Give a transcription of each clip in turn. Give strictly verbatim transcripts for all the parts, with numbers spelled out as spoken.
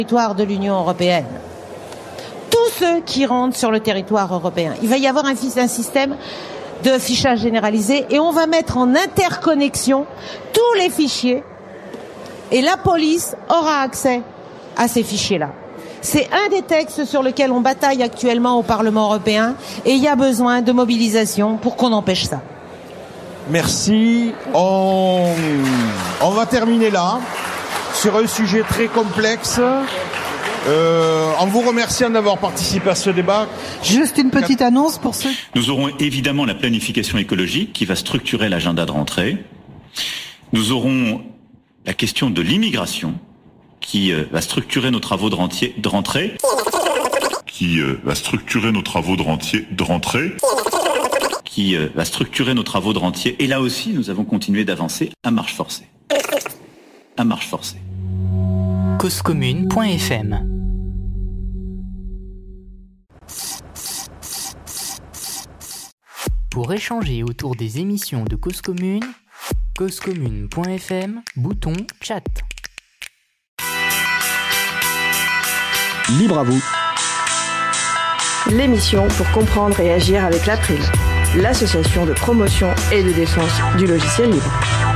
territoire de l'Union européenne. Tous ceux qui rentrent sur le territoire européen. Il va y avoir un, un système de fichage généralisé et on va mettre en interconnexion tous les fichiers et la police aura accès à ces fichiers-là. C'est un des textes sur lesquels on bataille actuellement au Parlement européen et il y a besoin de mobilisation pour qu'on empêche ça. Merci. On, on va terminer là sur un sujet très complexe. Euh, en vous remerciant d'avoir participé à ce débat. Juste une petite annonce pour ceux... Nous aurons évidemment la planification écologique qui va structurer l'agenda de rentrée. Nous aurons la question de l'immigration qui euh, va structurer nos travaux de, rentier, de rentrée. Qui euh, va structurer nos travaux de, rentier, de rentrée. Qui euh, va structurer nos travaux de rentier. Et là aussi, nous avons continué d'avancer à marche forcée. À marche forcée. cause commune point f m. Pour échanger autour des émissions de Cause Commune, cause commune point f m, bouton chat. Libre à vous. L'émission pour comprendre et agir avec l'April, l'association de promotion et de défense du logiciel libre.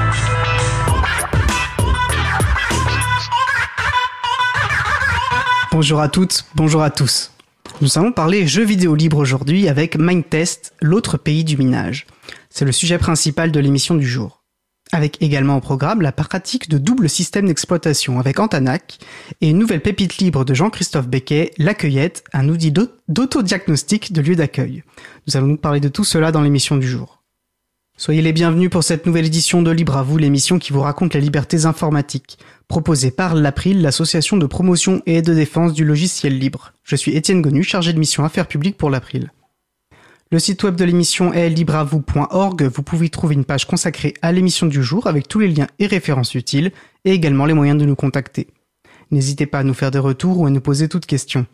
Bonjour à toutes, bonjour à tous. Nous allons parler jeux vidéo libres aujourd'hui avec Mindtest, l'autre pays du minage. C'est le sujet principal de l'émission du jour. Avec également au programme la pratique de double système d'exploitation avec Antanac et une nouvelle pépite libre de Jean-Christophe Becquet, La Cueillette, un outil d'autodiagnostic de lieu d'accueil. Nous allons nous parler de tout cela dans l'émission du jour. Soyez les bienvenus pour cette nouvelle édition de Libre à vous, l'émission qui vous raconte les libertés informatiques, proposée par l'April, l'association de promotion et de défense du logiciel libre. Je suis Étienne Gonu, chargé de mission affaires publiques pour l'April. Le site web de l'émission est libre à vous point org. Vous pouvez y trouver une page consacrée à l'émission du jour avec tous les liens et références utiles et également les moyens de nous contacter. N'hésitez pas à nous faire des retours ou à nous poser toutes questions.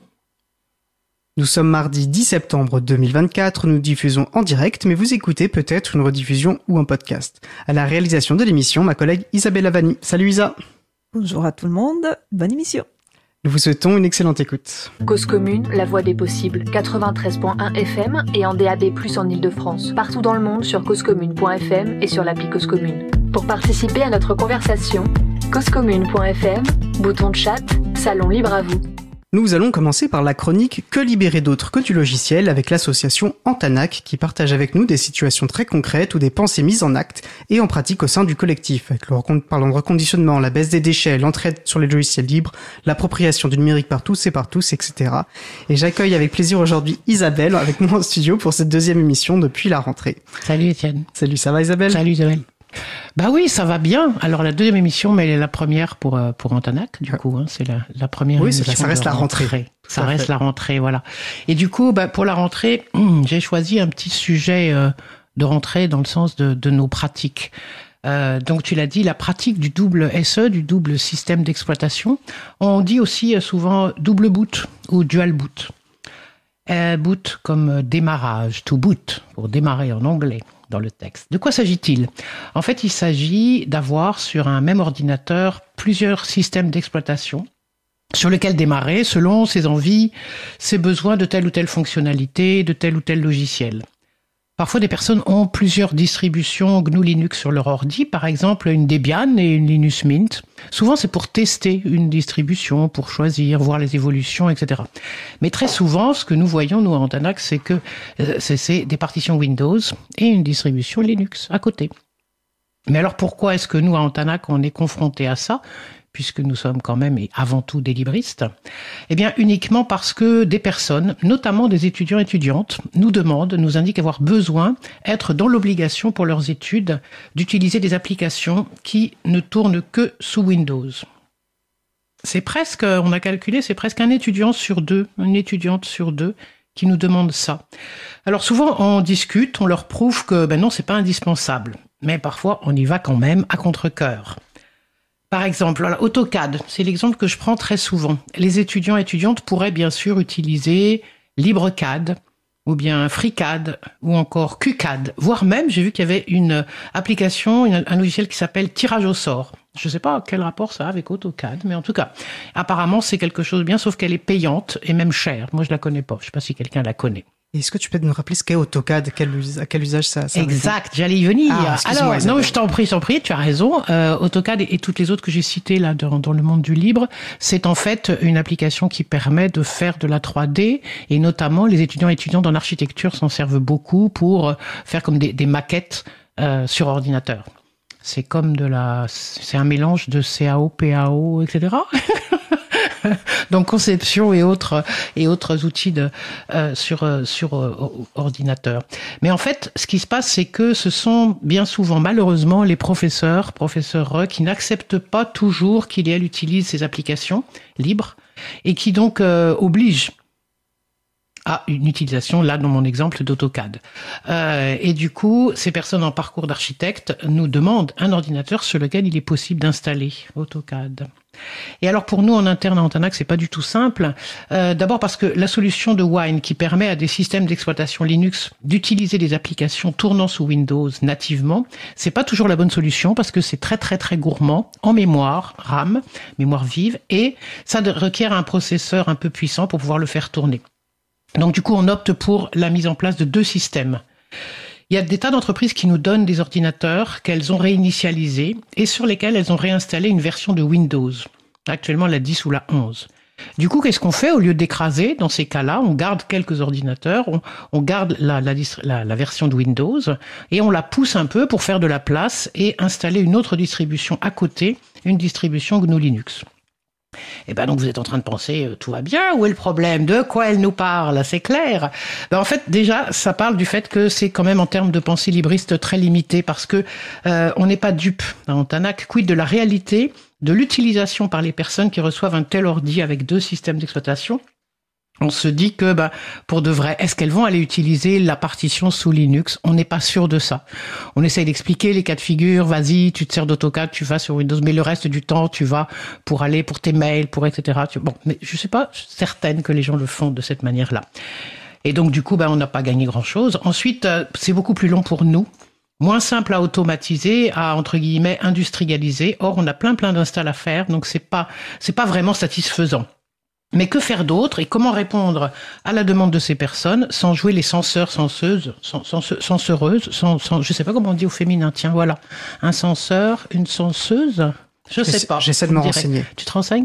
Nous sommes mardi dix septembre deux mille vingt-quatre, nous diffusons en direct, mais vous écoutez peut-être une rediffusion ou un podcast. À la réalisation de l'émission, ma collègue Isabelle Avani. Salut Isa. Bonjour à tout le monde, bonne émission. Nous vous souhaitons une excellente écoute. Cause commune, la voix des possibles, quatre-vingt-treize virgule un F M et en D A B plus, en Ile-de-France. Partout dans le monde sur cause commune point f m et sur l'appli Cause Commune. Pour participer à notre conversation, cause commune point f m, bouton de chat, salon libre à vous. Nous allons commencer par la chronique Que libérer d'autres que du logiciel avec l'association Antanac qui partage avec nous des situations très concrètes ou des pensées mises en acte et en pratique au sein du collectif. Avec le recon- parlant de reconditionnement, la baisse des déchets, l'entraide sur les logiciels libres, l'appropriation du numérique par tous et par tous, et cetera. Et j'accueille avec plaisir aujourd'hui Isabelle avec moi en studio pour cette deuxième émission depuis la rentrée. Salut Étienne. Salut, ça va Isabelle ? Salut Isabelle. Bah oui, ça va bien. Alors la deuxième émission, mais elle est la première pour euh, pour Antanac, du coup, hein, c'est la, la première oui, émission. Oui, ça reste la rentrée. rentrée. Ça reste la rentrée, voilà. Et du coup, bah pour la rentrée, hum, j'ai choisi un petit sujet euh, de rentrée dans le sens de, de nos pratiques. Euh, donc tu l'as dit, la pratique du double S E, du double système d'exploitation. On dit aussi euh, souvent double boot ou dual boot. Euh, boot comme démarrage, to boot, pour démarrer en anglais dans le texte. De quoi s'agit-il ? En fait, il s'agit d'avoir sur un même ordinateur plusieurs systèmes d'exploitation sur lesquels démarrer selon ses envies, ses besoins de telle ou telle fonctionnalité, de tel ou tel logiciel. Parfois, des personnes ont plusieurs distributions G N U Linux sur leur ordi, par exemple une Debian et une Linux Mint. Souvent, c'est pour tester une distribution, pour choisir, voir les évolutions, et cetera. Mais très souvent, ce que nous voyons, nous, à Antanac, c'est que euh, c'est, c'est des partitions Windows et une distribution Linux à côté. Mais alors, pourquoi est-ce que nous, à Antanac, on est confrontés à ça ? Puisque nous sommes quand même et avant tout des libristes, eh bien uniquement parce que des personnes, notamment des étudiants et étudiantes, nous demandent, nous indiquent avoir besoin, être dans l'obligation pour leurs études d'utiliser des applications qui ne tournent que sous Windows. C'est presque, on a calculé, c'est presque un étudiant sur deux, une étudiante sur deux qui nous demande ça. Alors souvent on discute, on leur prouve que ben non, c'est pas indispensable, mais parfois on y va quand même à contre-cœur. Par exemple, voilà, AutoCAD, c'est l'exemple que je prends très souvent. Les étudiants et étudiantes pourraient bien sûr utiliser LibreCAD, ou bien FreeCAD, ou encore QCAD, voire même, j'ai vu qu'il y avait une application, une, un logiciel qui s'appelle Tirage au sort. Je ne sais pas quel rapport ça a avec AutoCAD, mais en tout cas, apparemment, c'est quelque chose de bien, sauf qu'elle est payante et même chère. Moi, je la connais pas. Je sais pas si quelqu'un la connaît. Est-ce que tu peux nous rappeler ce qu'est AutoCAD, quel, à quel usage ça sert? Exact, j'allais y venir. Ah, Alors, non, je t'en prie, je t'en prie, tu as raison. Euh, AutoCAD et, et toutes les autres que j'ai citées là dans, dans le monde du libre, c'est en fait une application qui permet de faire de la trois D, et notamment les étudiants et étudiantes en architecture s'en servent beaucoup pour faire comme des, des maquettes euh, sur ordinateur. C'est comme de la, c'est un mélange de C A O, P A O, et cetera. Donc conception et autres et autres outils de euh, sur sur euh, ordinateur. Mais en fait, ce qui se passe, c'est que ce sont bien souvent, malheureusement, les professeurs, professeurs qui n'acceptent pas toujours qu'il et elle utilisent ces applications libres et qui donc euh, obligent à une utilisation, là, dans mon exemple, d'AutoCAD. Euh, et du coup, ces personnes en parcours d'architecte nous demandent un ordinateur sur lequel il est possible d'installer AutoCAD. Et alors, pour nous, en interne à Antanac, c'est pas du tout simple. Euh, d'abord parce que la solution de Wine, qui permet à des systèmes d'exploitation Linux d'utiliser des applications tournant sous Windows nativement, c'est pas toujours la bonne solution parce que c'est très, très, très gourmand en mémoire, RAM, mémoire vive, et ça requiert un processeur un peu puissant pour pouvoir le faire tourner. Donc du coup, on opte pour la mise en place de deux systèmes. Il y a des tas d'entreprises qui nous donnent des ordinateurs qu'elles ont réinitialisés et sur lesquels elles ont réinstallé une version de Windows, actuellement la dix ou la onze. Du coup, qu'est-ce qu'on fait? Au lieu d'écraser, dans ces cas-là, on garde quelques ordinateurs, on, on garde la, la, la, la version de Windows et on la pousse un peu pour faire de la place et installer une autre distribution à côté, une distribution G N U Linux. Et ben donc vous êtes en train de penser euh, tout va bien, où est le problème, de quoi elle nous parle, c'est clair. Ben en fait déjà ça parle du fait que c'est quand même en termes de pensée libriste très limité parce que euh, on n'est pas dupe dans Antanac, quid de la réalité de l'utilisation par les personnes qui reçoivent un tel ordi avec deux systèmes d'exploitation. On se dit que, bah, pour de vrai, est-ce qu'elles vont aller utiliser la partition sous Linux? On n'est pas sûr de ça. On essaye d'expliquer les cas de figure. Vas-y, tu te sers d'AutoCAD, tu vas sur Windows, mais le reste du temps, tu vas pour aller pour tes mails, pour et cetera. Bon, mais je suis pas certaine que les gens le font de cette manière-là. Et donc, du coup, bah, on n'a pas gagné grand-chose. Ensuite, euh, c'est beaucoup plus long pour nous. Moins simple à automatiser, à, entre guillemets, industrialiser. Or, on a plein, plein d'installs à faire. Donc, c'est pas, c'est pas vraiment satisfaisant. Mais que faire d'autre et comment répondre à la demande de ces personnes sans jouer les censeurs, censeuses, censeureuses, sans, sans, je sais pas comment on dit au féminin, tiens, voilà. Un censeur, une censeuse? Je sais pas. J'essaie de me renseigner. Tu te renseignes?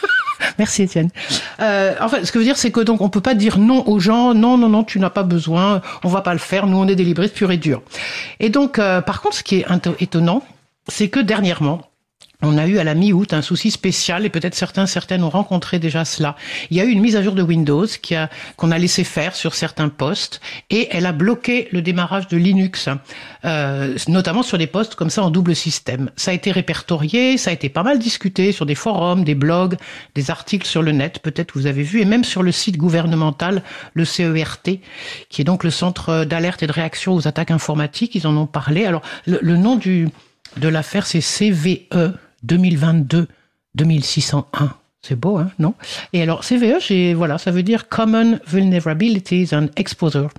Merci Étienne. Euh, en fait, ce que je veux dire, c'est que donc on peut pas dire non aux gens, non, non, non, tu n'as pas besoin, on va pas le faire, nous on est des libristes purs et durs. Et donc, euh, par contre, ce qui est étonnant, c'est que dernièrement, on a eu à la mi-août un souci spécial et peut-être certains, certaines ont rencontré déjà cela. Il y a eu une mise à jour de Windows qui a, qu'on a laissé faire sur certains postes et elle a bloqué le démarrage de Linux, euh, notamment sur des postes comme ça en double système. Ça a été répertorié, ça a été pas mal discuté sur des forums, des blogs, des articles sur le net, peut-être vous avez vu, et même sur le site gouvernemental, le C E R T, qui est donc le Centre d'alerte et de réaction aux attaques informatiques, ils en ont parlé. Alors, le, le nom du, de l'affaire, c'est C V E deux mille vingt-deux deux mille six cent un. C'est beau, hein, non? Et alors, C V E, j'ai, voilà, ça veut dire Common Vulnerabilities and Exposure.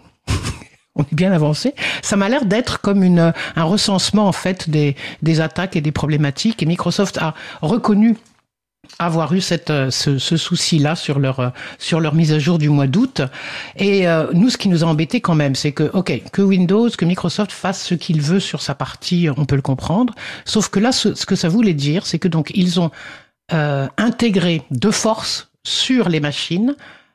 On est bien avancé. Ça m'a l'air d'être comme une, un recensement, en fait, des, des attaques et des problématiques. Et Microsoft a reconnu avoir eu cette, ce, ce souci-là sur leur, sur leur mise à jour du mois d'août. Et euh, nous, ce qui nous a embêté quand même, c'est que, ok, que Windows, que Microsoft fasse ce qu'il veut sur sa partie, on peut le comprendre. Sauf que là, ce, ce que ça voulait dire, c'est que donc ils ont euh, intégré de force sur les machines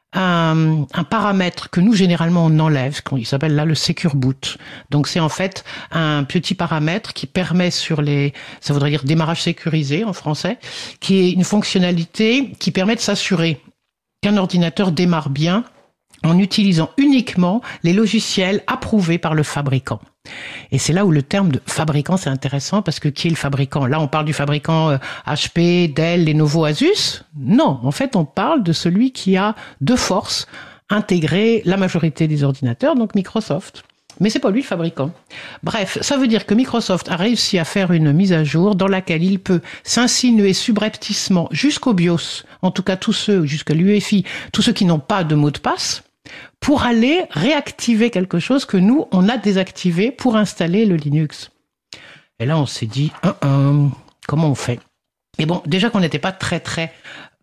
un, un paramètre que nous, généralement, on enlève, il s'appelle là le Secure Boot. Donc, c'est en fait un petit paramètre qui permet sur les, ça voudrait dire démarrage sécurisé en français, qui est une fonctionnalité qui permet de s'assurer qu'un ordinateur démarre bien en utilisant uniquement les logiciels approuvés par le fabricant. Et c'est là où le terme de fabricant, c'est intéressant, parce que qui est le fabricant? Là, on parle du fabricant euh, H P, Dell, Lenovo, Asus? Non, en fait, on parle de celui qui a de force intégré la majorité des ordinateurs, donc Microsoft. Mais c'est pas lui le fabricant. Bref, ça veut dire que Microsoft a réussi à faire une mise à jour dans laquelle il peut s'insinuer subrepticement jusqu'au BIOS, en tout cas tous ceux, jusqu'à l'U E F I, tous ceux qui n'ont pas de mot de passe, pour aller réactiver quelque chose que nous, on a désactivé pour installer le Linux. Et là, on s'est dit, un, un, Comment on fait? Et bon, déjà qu'on n'était pas très très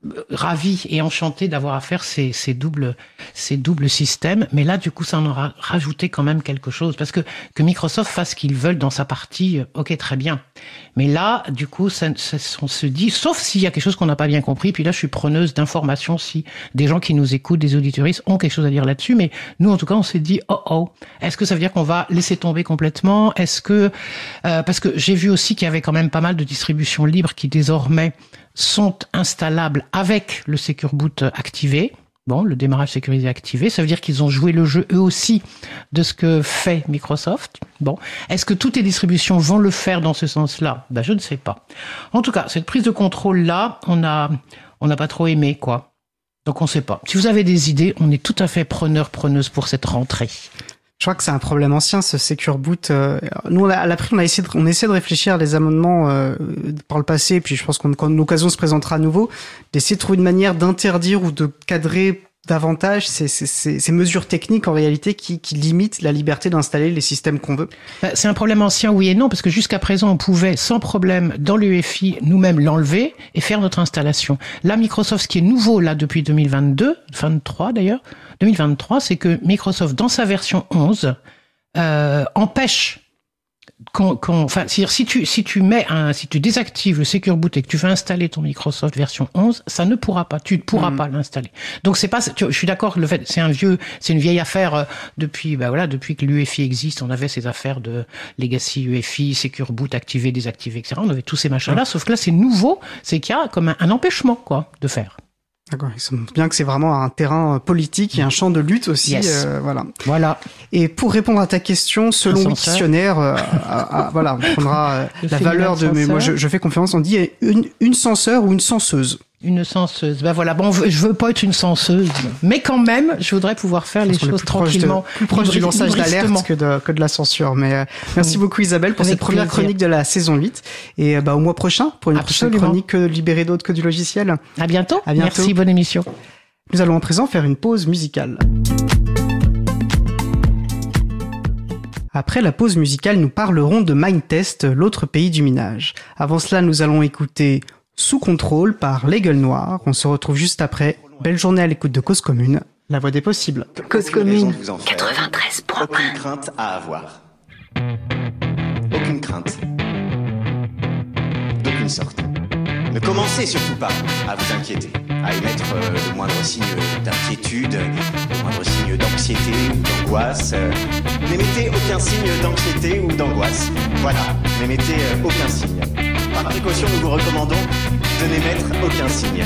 ravis et enchantés d'avoir à faire ces, ces doubles ces doubles systèmes, mais là du coup ça en aura rajouté quand même quelque chose, parce que que Microsoft fasse ce qu'ils veulent dans sa partie, ok, très bien, mais là du coup ça, ça, on se dit, sauf s'il y a quelque chose qu'on n'a pas bien compris, puis là je suis preneuse d'informations si des gens qui nous écoutent, des auditoristes ont quelque chose à dire là-dessus, mais nous en tout cas on s'est dit oh oh, est-ce que ça veut dire qu'on va laisser tomber complètement? Est-ce que euh, parce que j'ai vu aussi qu'il y avait quand même pas mal de distributions libres qui désormais sont installables avec le Secure Boot activé. Bon, le démarrage sécurisé activé, ça veut dire qu'ils ont joué le jeu eux aussi de ce que fait Microsoft. Bon, est-ce que toutes les distributions vont le faire dans ce sens-là? Ben, je ne sais pas. En tout cas, cette prise de contrôle-là, on a, on n'a pas trop aimé, quoi. Donc on ne sait pas. Si vous avez des idées, on est tout à fait preneur, preneuse pour cette rentrée. Je crois que c'est un problème ancien, ce Secure Boot. Nous, à l'April, on a essayé de, on essaie de réfléchir à des amendements euh, par le passé, et puis je pense qu'on, quand l'occasion se présentera à nouveau, d'essayer de trouver une manière d'interdire ou de cadrer davantage ces, ces, ces, ces mesures techniques en réalité qui, qui limitent la liberté d'installer les systèmes qu'on veut. C'est un problème ancien, oui et non, parce que jusqu'à présent, on pouvait sans problème dans l'U E F I nous-mêmes l'enlever et faire notre installation. Là, Microsoft, ce qui est nouveau là depuis deux mille vingt-deux, vingt-trois d'ailleurs, deux mille vingt-trois, c'est que Microsoft, dans sa version onze, euh, empêche qu'on, qu'on, enfin, c'est-à-dire si tu si tu mets un, si tu désactives le Secure Boot et que tu veux installer ton Microsoft version onze, ça ne pourra pas, tu ne pourras mmh. pas l'installer. Donc c'est pas, tu, je suis d'accord, le fait, c'est un vieux, c'est une vieille affaire euh, depuis, bah voilà, depuis que l'U E F I existe, on avait ces affaires de legacy U E F I, Secure Boot activé, désactivé, et cetera. On avait tous ces machins-là, mmh. sauf que là c'est nouveau, c'est qu'il y a comme un, un empêchement quoi de faire. D'accord, il semble bien que c'est vraiment un terrain politique et un champ de lutte aussi. Yes. Euh, voilà. Voilà. Et pour répondre à ta question, selon Wiktionnaire, euh, à, à, voilà, on prendra euh, la valeur de. Mais moi, je, je fais confiance. On dit une, une censeur ou une censeuse. Une censeuse. Ben voilà. Bon, je veux pas être une censeuse, mais quand même, je voudrais pouvoir faire les choses tranquillement. Plus proche du lançage d'alerte que de, que de la censure. Mais euh, merci oui. beaucoup Isabelle pour Avec cette première plaisir. Chronique de la saison huit. Et euh, bah, au mois prochain pour une Absolument. prochaine chronique euh, Libérée d'autres que du logiciel. À bientôt. À bientôt. Merci, bonne émission. Nous allons à présent faire une pause musicale. Après la pause musicale, nous parlerons de Mindtest, l'autre pays du minage. Avant cela, nous allons écouter Sous contrôle par Les Gueules Noires. On se retrouve juste après. Belle journée à l'écoute de Cause Commune, la voix des possibles. Cause Commune, quatre-vingt-treize point un. Aucune crainte à avoir. Aucune crainte. D'aucune sorte. Ne commencez surtout pas à vous inquiéter, à émettre euh, le moindre signe d'inquiétude, le moindre signe d'anxiété ou d'angoisse. Euh, n'émettez aucun signe d'anxiété ou d'angoisse. Voilà, n'émettez euh, aucun signe. Par précaution, nous vous recommandons de n'émettre aucun signe.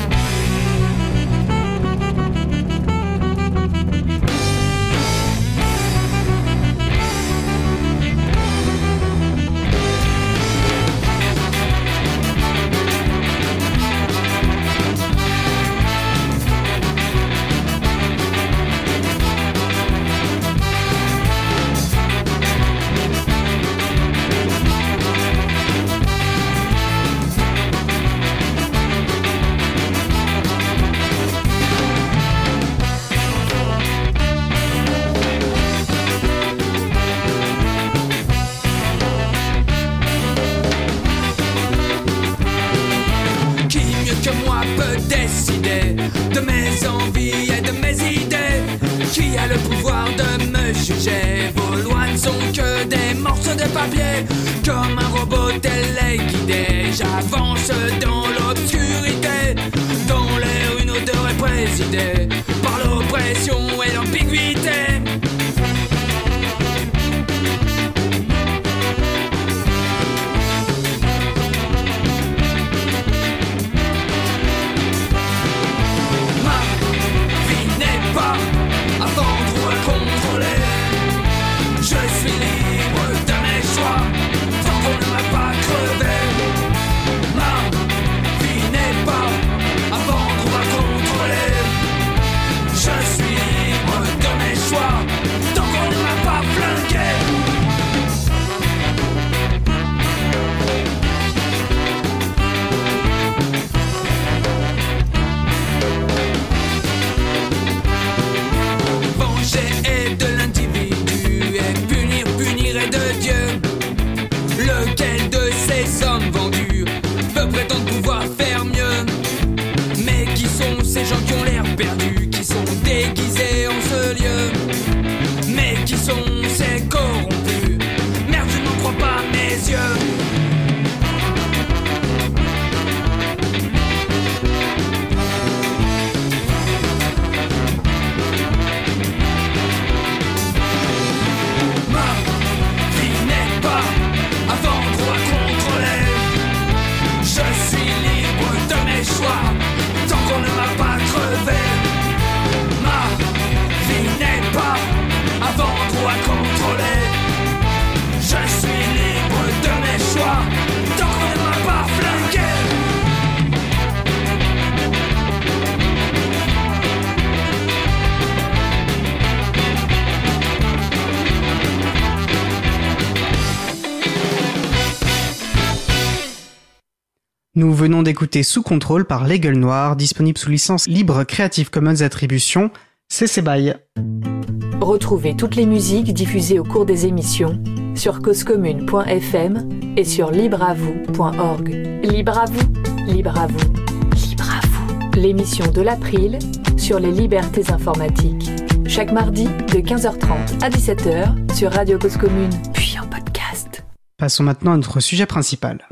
Par l'oppression et l'ambiguïté. Ma vie n'est pas à vendre ou à contrôler. Je suis libre de mes choix tant qu'on ne m'a pas crevé. Ma vie n'est pas à vendre ou à contrôler. Je suis libre de mes choix. perdus qui sont déguisés en ce lieu, mais qui sont ces corrompus. Merde, je n'en crois pas mes yeux. Tant qu'on ne m'a pas crevé, ma vie n'est pas à vendre ou à contrôler. Je suis libre de mes choix, tant qu'on ne m'a pas flanqué. Nous venons d'écouter Sous contrôle par Les Gueules Noires, disponible sous licence libre Creative Commons Attribution, C C B Y. Retrouvez toutes les musiques diffusées au cours des émissions sur cause commune point f m et sur libre à vous point org. Libre à vous, libre à vous, libre à vous. L'émission de l'April sur les libertés informatiques. Chaque mardi de quinze heures trente à dix-sept heures sur Radio Cause Commune, puis en podcast. Passons maintenant à notre sujet principal.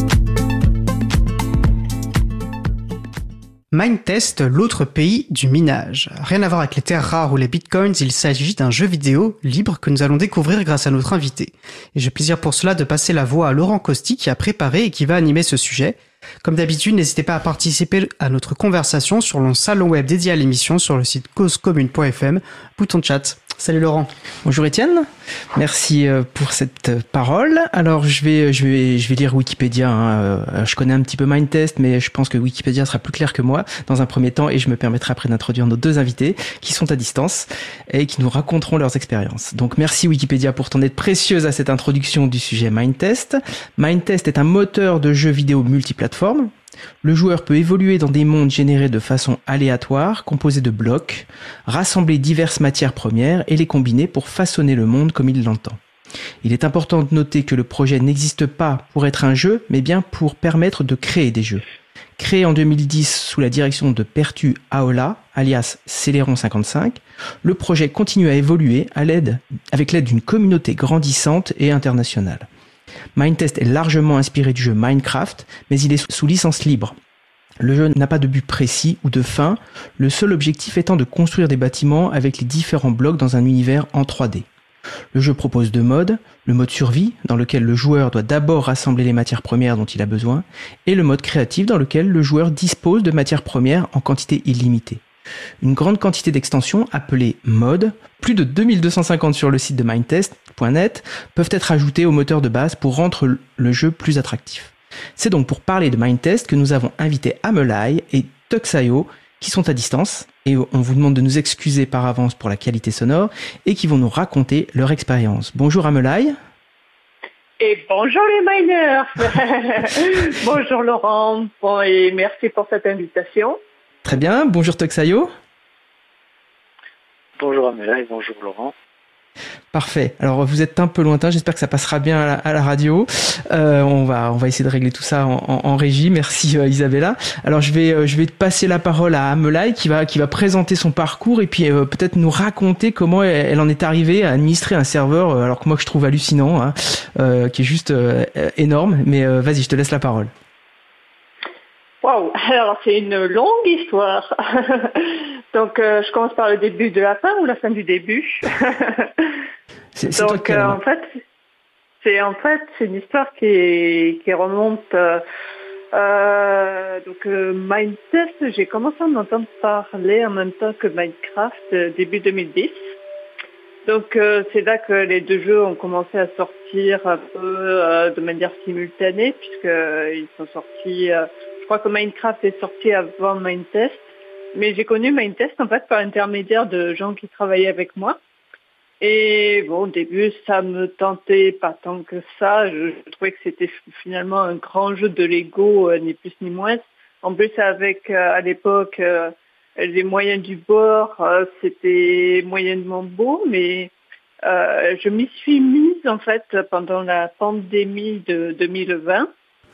Minetest, l'autre pays du minage. Rien à voir avec les terres rares ou les bitcoins, il s'agit d'un jeu vidéo libre que nous allons découvrir grâce à notre invité. Et j'ai plaisir pour cela de passer la voix à Laurent Costi qui a préparé et qui va animer ce sujet. Comme d'habitude, n'hésitez pas à participer à notre conversation sur le salon web dédié à l'émission sur le site cause commune point f m, bouton de chat. Salut Laurent. Bonjour Étienne, merci pour cette parole. Alors je vais je vais je vais lire Wikipédia. Hein. Je connais un petit peu Minetest, mais je pense que Wikipédia sera plus clair que moi dans un premier temps, et je me permettrai après d'introduire nos deux invités qui sont à distance et qui nous raconteront leurs expériences. Donc merci Wikipédia pour ton aide précieuse à cette introduction du sujet Minetest. Minetest est un moteur de jeux vidéo multiplateforme. Le joueur peut évoluer dans des mondes générés de façon aléatoire, composés de blocs, rassembler diverses matières premières et les combiner pour façonner le monde comme il l'entend. Il est important de noter que le projet n'existe pas pour être un jeu, mais bien pour permettre de créer des jeux. Créé en deux mille dix sous la direction de Pertu Aola, alias Celeron cinquante-cinq, le projet continue à évoluer à l'aide, avec l'aide d'une communauté grandissante et internationale. Minetest est largement inspiré du jeu Minecraft, mais il est sous licence libre. Le jeu n'a pas de but précis ou de fin, le seul objectif étant de construire des bâtiments avec les différents blocs dans un univers en trois D. Le jeu propose deux modes, le mode survie, dans lequel le joueur doit d'abord rassembler les matières premières dont il a besoin, et le mode créatif, dans lequel le joueur dispose de matières premières en quantité illimitée. Une grande quantité d'extensions, appelées mods, plus de deux mille deux cent cinquante sur le site de minetest point net, peuvent être ajoutées au moteur de base pour rendre le jeu plus attractif. C'est donc pour parler de Minetest que nous avons invité Amelai et Tuxayo, qui sont à distance, et on vous demande de nous excuser par avance pour la qualité sonore, et qui vont nous raconter leur expérience. Bonjour Amelai. Et bonjour les miners. Bonjour Laurent, bon, et merci pour cette invitation. Très bien, bonjour Tuxayo. Bonjour Amelai, bonjour Laurent. Parfait. Alors vous êtes un peu lointain, j'espère que ça passera bien à la, à la radio. Euh, on va on va essayer de régler tout ça en, en, en régie. Merci euh, Isabella. Alors je vais euh, je vais passer la parole à Amelai qui va qui va présenter son parcours et puis euh, peut-être nous raconter comment elle, elle en est arrivée à administrer un serveur, euh, alors que moi que je trouve hallucinant, hein, euh, qui est juste euh, énorme. Mais euh, vas-y, je te laisse la parole. Waouh, alors c'est une longue histoire. Donc euh, je commence par le début de la fin ou la fin du début. c'est, c'est Donc euh, en fait, c'est en fait c'est une histoire qui qui remonte. Euh, euh, donc euh, Minetest, j'ai commencé à en entendre parler en même temps que Minecraft euh, début deux mille dix. Donc euh, c'est là que les deux jeux ont commencé à sortir un peu euh, de manière simultanée, puisque euh, ils sont sortis. Euh, je crois que Minecraft est sorti avant Minetest, mais j'ai connu Minetest en fait par l'intermédiaire de gens qui travaillaient avec moi. Et bon, au début, ça me tentait pas tant que ça. Je, je trouvais que c'était finalement un grand jeu de Lego, euh, ni plus ni moins. En plus, avec euh, à l'époque euh, les moyens du bord, euh, c'était moyennement beau, mais euh, je m'y suis mise en fait pendant la pandémie de deux mille vingt.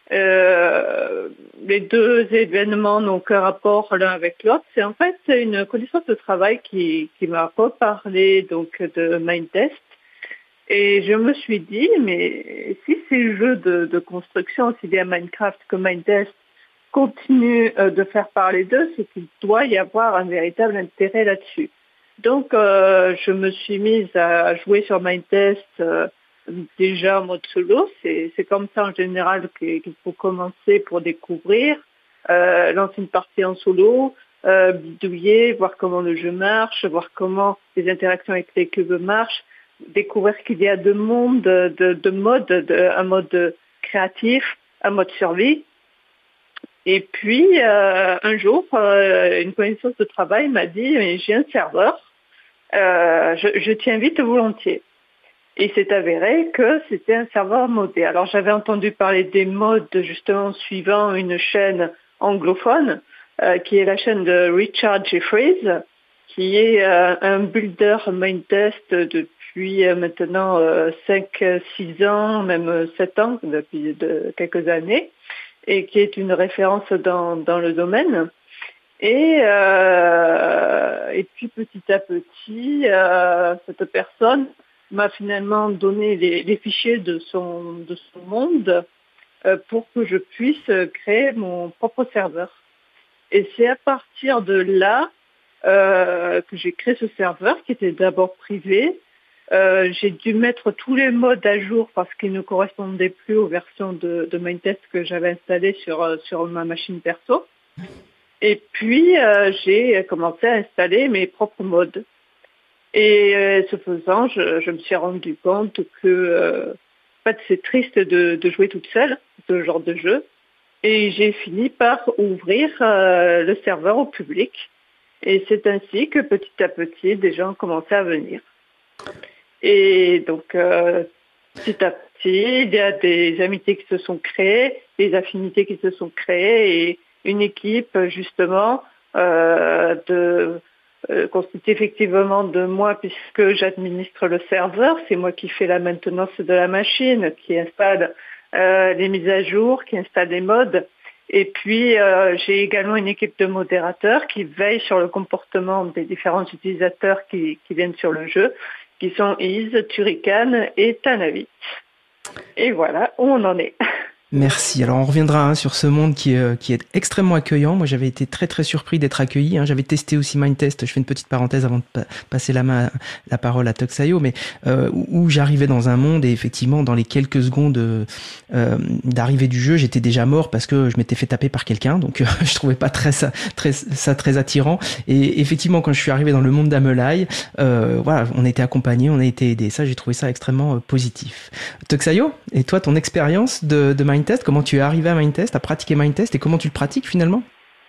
Euh, les deux événements n'ont aucun rapport l'un avec l'autre. C'est en fait une connaissance de travail qui, qui m'a reparlé donc de Mindtest. Et je me suis dit, mais si ces jeux de, de construction, aussi bien Minecraft que Mindtest, continuent de faire parler d'eux, c'est qu'il doit y avoir un véritable intérêt là-dessus. Donc, euh, je me suis mise à jouer sur Mindtest euh, déjà en mode solo. C'est, c'est comme ça en général qu'il faut commencer pour découvrir, euh, lancer une partie en solo, euh, bidouiller, voir comment le jeu marche, voir comment les interactions avec les cubes marchent, découvrir qu'il y a deux mondes, de, de, de modes, de, un mode créatif, un mode survie. Et puis, euh, un jour, euh, une connaissance de travail m'a dit « j'ai un serveur, euh, je, je t'y invite volontiers ». Et c'est avéré que c'était un serveur modé. Alors, j'avais entendu parler des modes justement suivant une chaîne anglophone, euh, qui est la chaîne de Richard Jeffries, qui est euh, un builder Mindtest depuis euh, maintenant euh, cinq six ans, même sept ans, depuis de, quelques années, et qui est une référence dans, dans le domaine. Et, euh, et puis petit à petit, euh, cette personne m'a finalement donné les, les fichiers de son, de son monde euh, pour que je puisse créer mon propre serveur. Et c'est à partir de là euh, que j'ai créé ce serveur qui était d'abord privé. Euh, j'ai dû mettre tous les modes à jour parce qu'ils ne correspondaient plus aux versions de, de Mindtest que j'avais installées sur, sur ma machine perso. Et puis, euh, j'ai commencé à installer mes propres modes. Et euh, ce faisant, je, je me suis rendu compte que euh, en fait, c'est triste de, de jouer toute seule, ce genre de jeu. Et j'ai fini par ouvrir euh, le serveur au public. Et c'est ainsi que petit à petit, des gens ont commencé à venir. Et donc, euh, petit à petit, il y a des amitiés qui se sont créées, des affinités qui se sont créées, et une équipe, justement, euh, de, euh, constituée effectivement de moi, puisque j'administre le serveur. C'est moi qui fais la maintenance de la machine, qui installe euh, les mises à jour, qui installe les modes. Et puis, euh, j'ai également une équipe de modérateurs qui veille sur le comportement des différents utilisateurs qui, qui viennent sur le jeu, qui sont Iz, Turrican et Tanavit. Et voilà où on en est. Merci. Alors on reviendra hein, sur ce monde qui est, qui est extrêmement accueillant. Moi j'avais été très très surpris d'être accueilli. Hein. J'avais testé aussi Mindtest. Je fais une petite parenthèse avant de pa- passer la main, la parole à Toxayo, mais euh, où, où j'arrivais dans un monde et effectivement dans les quelques secondes euh, d'arrivée du jeu, j'étais déjà mort parce que je m'étais fait taper par quelqu'un. Donc euh, je trouvais pas très ça très ça très attirant. Et effectivement quand je suis arrivé dans le monde d'Amelai, euh, voilà, on a été accompagnés, on a été aidés. Ça j'ai trouvé ça extrêmement euh, positif. Toxayo, et toi ton expérience de, de Mindtest, comment tu es arrivé à Mindtest, à pratiquer Mindtest et comment tu le pratiques finalement?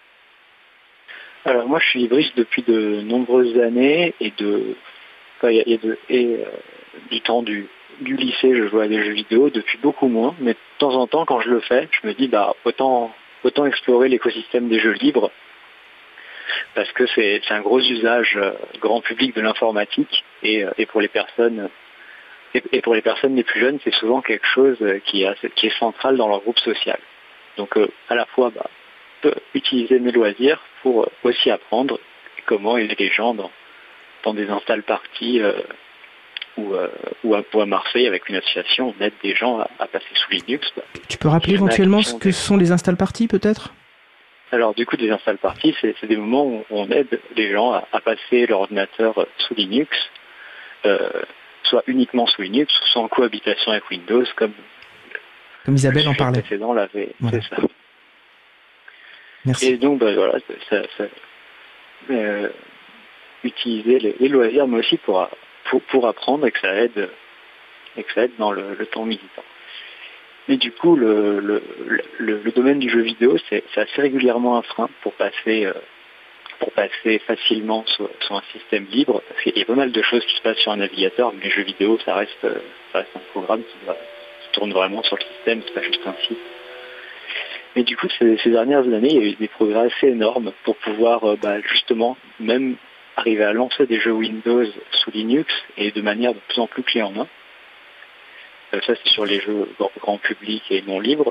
Alors moi je suis hybride depuis de nombreuses années et de, enfin, et de et, euh, du temps du, du lycée je jouais à des jeux vidéo, depuis beaucoup moins, mais de temps en temps quand je le fais, je me dis bah autant autant explorer l'écosystème des jeux libres parce que c'est, c'est un gros usage euh, grand public de l'informatique et, euh, et pour les personnes Et, et pour les personnes les plus jeunes, c'est souvent quelque chose qui est, qui est central dans leur groupe social. Donc euh, à la fois, bah, peut utiliser mes loisirs pour aussi apprendre comment aider les gens dans, dans des install parties euh, ou, euh, ou, à, ou à Marseille avec une association, on aide des gens à, à passer sous Linux. Bah, tu peux rappeler éventuellement ce que sont les install parties peut-être? Alors du coup, des install parties, c'est, c'est des moments où on aide les gens à, à passer leur ordinateur sous Linux. Euh, soit uniquement sous Linux, soit en cohabitation avec Windows, comme, comme Isabelle en parlait. Précédent l'avait, voilà. C'est ça. Merci. Et donc, bah, voilà, ça, ça, euh, utiliser les, les loisirs, mais aussi pour, pour, pour apprendre et que ça aide, et que ça aide dans le, le temps militant. Mais du coup, le, le, le, le domaine du jeu vidéo, c'est, c'est assez régulièrement un frein pour passer... Euh, pour passer facilement sur, sur un système libre, parce qu'il y a pas mal de choses qui se passent sur un navigateur, mais les jeux vidéo, ça reste, ça reste un programme qui, va, qui tourne vraiment sur le système, c'est pas juste un site. Mais du coup, ces, ces dernières années, il y a eu des progrès assez énormes pour pouvoir euh, bah, justement même arriver à lancer des jeux Windows sous Linux et de manière de plus en plus clé en main. Euh, ça, c'est sur les jeux grand, grand public et non libres.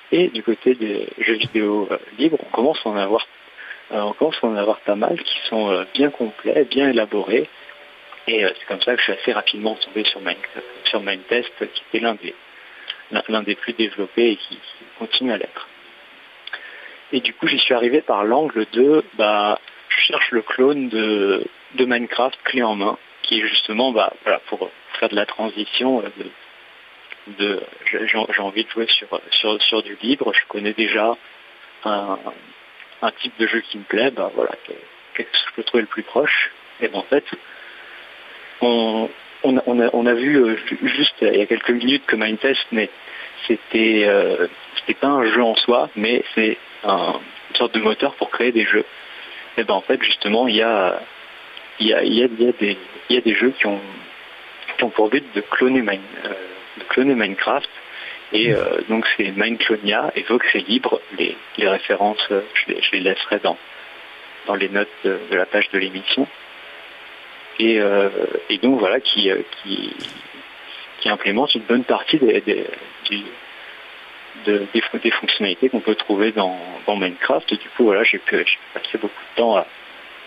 Et du côté des jeux vidéo euh, libres, on commence à en avoir, euh, on commence à en avoir pas mal qui sont euh, bien complets, bien élaborés. Et euh, c'est comme ça que je suis assez rapidement tombé sur Mind, sur Mindtest, qui était l'un des, l'un des plus développés et qui, qui continue à l'être. Et du coup, j'y suis arrivé par l'angle de, bah, je cherche le clone de, de Minecraft clé en main, qui est justement, bah, voilà, pour faire de la transition de, de j'ai, j'ai envie de jouer sur, sur, sur du libre. Je connais déjà un, un type de jeu qui me plaît, bah, voilà, qu'est-ce que je peux trouver le plus proche. Et ben, en fait, on, on, a, on, a, on a vu euh, juste il y a quelques minutes que Mindtest, mais c'était, euh, c'était pas un jeu en soi, mais c'est un, une sorte de moteur pour créer des jeux. Et ben en fait, justement, il y a, il y a, il y a, il y a des, il y a des jeux qui ont, qui ont pour but de cloner, Mine, euh, de cloner Minecraft. Et euh, donc c'est Mineclonia et Vox est libre. Les, les références, je les, je les laisserai dans, dans les notes de, de la page de l'émission. Et, euh, et donc voilà, qui, qui, qui implémente une bonne partie des, des, du, de, des, des fonctionnalités qu'on peut trouver dans, dans Minecraft. Et du coup, voilà, j'ai pu, j'ai passé beaucoup de temps à,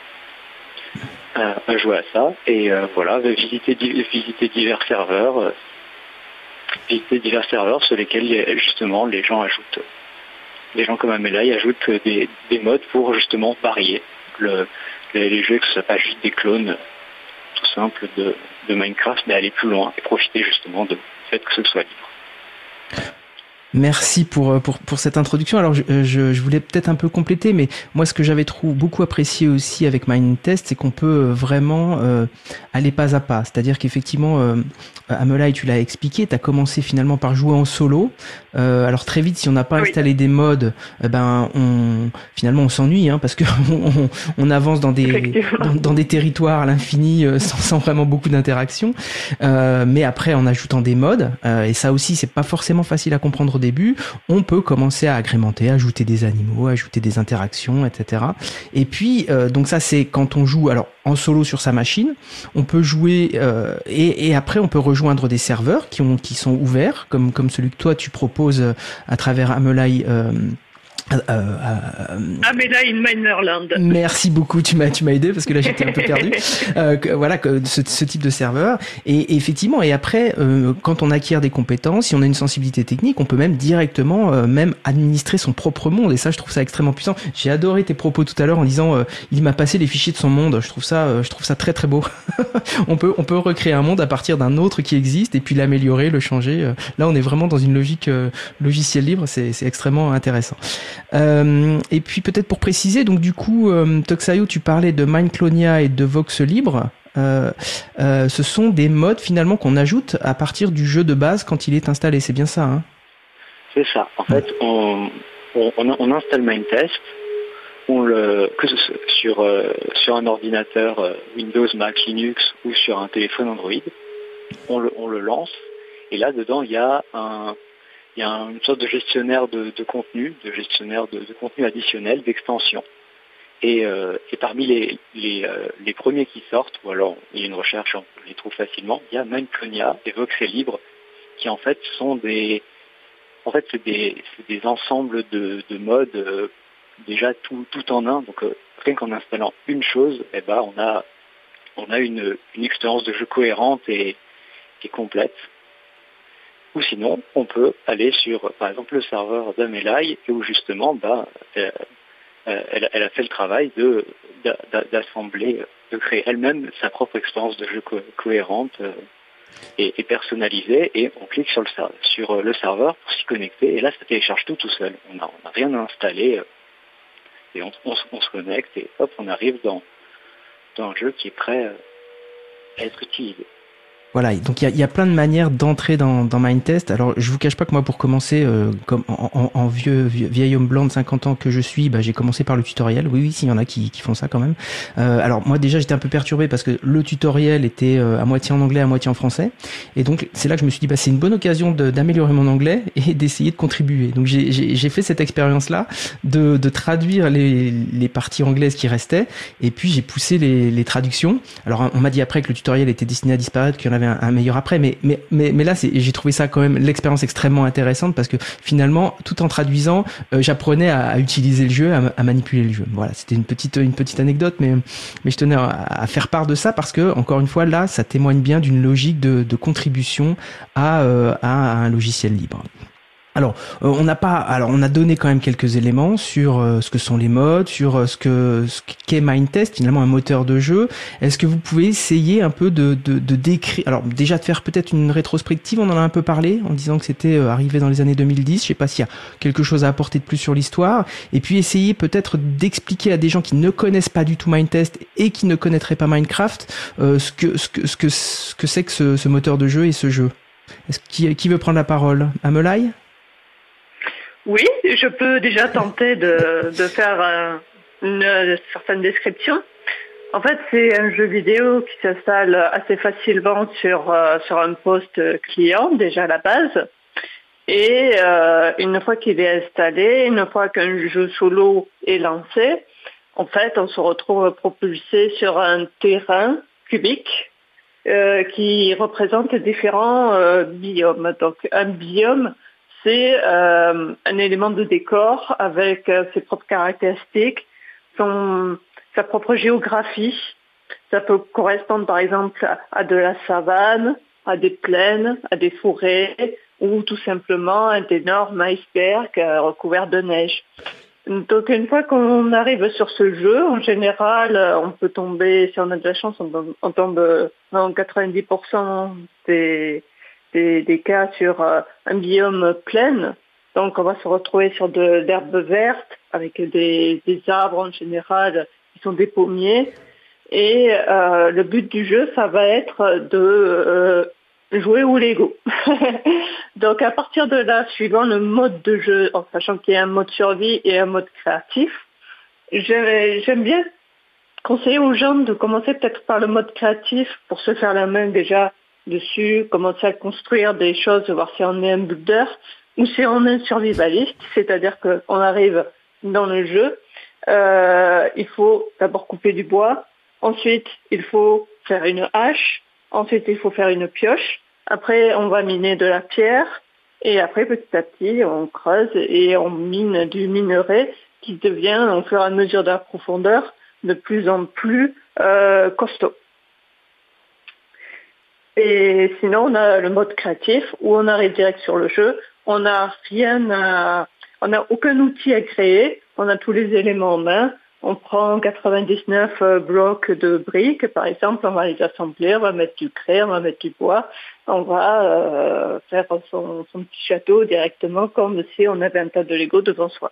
à, à jouer à ça. Et euh, voilà, visiter, visiter divers serveurs, euh, visiter divers serveurs sur lesquels justement les gens ajoutent, les gens comme Amelai ajoutent des, des modes pour justement varier le, les, les jeux, que ce soit pas juste des clones tout simple de, de Minecraft, mais aller plus loin et profiter justement du fait que ce soit libre. Merci pour, pour, pour cette introduction. Alors, je, je, je voulais peut-être un peu compléter, mais moi, ce que j'avais trouvé beaucoup apprécié aussi avec Mindtest, c'est qu'on peut vraiment euh, aller pas à pas. C'est-à-dire qu'effectivement, euh, Amelai, tu l'as expliqué, tu as commencé finalement par jouer en solo. Euh, alors très vite, si on n'a pas oui. installé des mods, eh ben, on, finalement, on s'ennuie, hein, parce que on, on avance dans des, dans, dans des territoires à l'infini euh, sans, sans vraiment beaucoup d'interaction. Euh, mais après, en ajoutant des mods, euh, et ça aussi, c'est pas forcément facile à comprendre au début, on peut commencer à agrémenter, ajouter des animaux, ajouter des interactions, et cetera. Et puis, euh, donc ça, c'est quand on joue, alors en solo sur sa machine, on peut jouer euh, et, et après on peut rejoindre des serveurs qui ont qui sont ouverts, comme comme celui que toi tu proposes à travers Amelai. Euh, Euh, euh, Amelai in Minerland. Merci beaucoup, tu m'as tu m'as aidé parce que là j'étais un peu perdu. Euh, que, voilà, que ce, ce type de serveur et, et effectivement et après euh, quand on acquiert des compétences, si on a une sensibilité technique, on peut même directement euh, même administrer son propre monde et ça je trouve ça extrêmement puissant. J'ai adoré tes propos tout à l'heure en disant euh, il m'a passé les fichiers de son monde. Je trouve ça euh, je trouve ça très très beau. on peut on peut recréer un monde à partir d'un autre qui existe et puis l'améliorer, le changer. Là on est vraiment dans une logique euh, logiciel libre, c'est c'est extrêmement intéressant. Euh, et puis peut-être pour préciser, donc du coup, euh, Toxayo, tu parlais de Mineclonia et de Vox Libre. Euh, euh, ce sont des modes finalement qu'on ajoute à partir du jeu de base quand il est installé. C'est bien ça, hein? C'est ça. En fait, on, on, on installe Mindtest, on le que ce soit sur euh, sur un ordinateur euh, Windows, Mac, Linux ou sur un téléphone Android, on le on le lance et là dedans il y a un Il y a une sorte de gestionnaire de, de contenu, de gestionnaire de, de contenu additionnel, d'extension. Et, euh, et parmi les, les, euh, les premiers qui sortent, ou alors il y a une recherche, on les trouve facilement, il y a Mineclonia et Vox est libre, qui en fait sont des, en fait c'est des, c'est des ensembles de, de modes euh, déjà tout, tout en un. Donc euh, rien qu'en installant une chose, eh ben on a, on a une, une expérience de jeu cohérente et, et complète. Ou sinon, on peut aller sur, par exemple, le serveur d'Amelai, où justement, bah, elle, elle, elle a fait le travail de, d'assembler, de créer elle-même sa propre expérience de jeu co- cohérente euh, et, et personnalisée, et on clique sur le, sur le serveur pour s'y connecter, et là, ça télécharge tout tout seul. On n'a on a rien à installer, euh, et on, on, on se connecte, et hop, on arrive dans, dans un jeu qui est prêt euh, à être utilisé. Voilà, donc il y a, y a plein de manières d'entrer dans, dans Mindtest. Alors, je vous cache pas que moi, pour commencer, euh, comme en, en, en vieux, vieux vieil homme blanc de cinquante ans que je suis, bah, j'ai commencé par le tutoriel. Oui, oui, s'il y en a qui, qui font ça quand même. Euh, alors, moi déjà, j'étais un peu perturbé parce que le tutoriel était euh, à moitié en anglais, à moitié en français. Et donc, c'est là que je me suis dit, bah, c'est une bonne occasion de, d'améliorer mon anglais et d'essayer de contribuer. Donc, j'ai, j'ai, j'ai fait cette expérience-là de, de traduire les, les parties anglaises qui restaient. Et puis, j'ai poussé les, les traductions. Alors, on m'a dit après que le tutoriel était destiné à disparaître, qu'il y en avait un, un meilleur après. Mais, mais, mais, mais là, c'est, j'ai trouvé ça quand même l'expérience extrêmement intéressante parce que finalement, tout en traduisant, euh, j'apprenais à, à utiliser le jeu, à, à manipuler le jeu. Voilà, c'était une petite, une petite anecdote, mais, mais je tenais à, à faire part de ça parce que, encore une fois, là, ça témoigne bien d'une logique de, de contribution à, euh, à un logiciel libre. Alors, euh, on n'a pas, alors on a donné quand même quelques éléments sur euh, ce que sont les modes, sur euh, ce que ce qu'est Mindtest, finalement un moteur de jeu. Est-ce que vous pouvez essayer un peu de de, de décrire, alors déjà de faire peut-être une rétrospective, on en a un peu parlé en disant que c'était euh, arrivé dans les années deux mille dix. Je sais pas s'il y a quelque chose à apporter de plus sur l'histoire, et puis essayer peut-être d'expliquer à des gens qui ne connaissent pas du tout Mindtest et qui ne connaîtraient pas Minecraft euh, ce que ce que ce que ce que c'est que ce, ce moteur de jeu et ce jeu. Est-ce qui qui veut prendre la parole? Amelai? Oui, je peux déjà tenter de, de faire euh, une, une certaine description. En fait, c'est un jeu vidéo qui s'installe assez facilement sur euh, sur un poste client, déjà à la base. Et euh, une fois qu'il est installé, une fois qu'un jeu solo est lancé, en fait, on se retrouve propulsé sur un terrain cubique euh, qui représente différents euh, biomes. Donc, un biome, c'est euh, un élément de décor avec euh, ses propres caractéristiques, son, sa propre géographie. Ça peut correspondre par exemple à, à de la savane, à des plaines, à des forêts ou tout simplement à d'énormes icebergs euh, recouverts de neige. Donc une fois qu'on arrive sur ce jeu, en général, on peut tomber, si on a de la chance, on tombe, on tombe en quatre-vingt-dix pour cent des Des, des cas sur euh, un biome plein. Donc on va se retrouver sur de l'herbe verte avec des, des arbres en général qui sont des pommiers. Et euh, le but du jeu, ça va être de euh, jouer au Lego. Donc à partir de là, suivant le mode de jeu, en sachant qu'il y a un mode survie et un mode créatif, j'aime, j'aime bien conseiller aux gens de commencer peut-être par le mode créatif pour se faire la main déjà dessus, commencer à construire des choses, voir si on est un builder ou si on est un survivaliste, c'est-à-dire qu'on arrive dans le jeu, euh, il faut d'abord couper du bois, ensuite il faut faire une hache, ensuite il faut faire une pioche, après on va miner de la pierre, et après petit à petit on creuse et on mine du minerai qui devient au fur et à mesure de la profondeur de plus en plus euh, costaud. Et sinon, on a le mode créatif où on arrive direct sur le jeu. On n'a rien à, on n'a aucun outil à créer. On a tous les éléments en main. On prend quatre-vingt-dix-neuf blocs de briques, par exemple. On va les assembler. On va mettre du craie, on va mettre du bois. On va euh, faire son, son petit château directement comme si on avait un tas de Lego devant soi.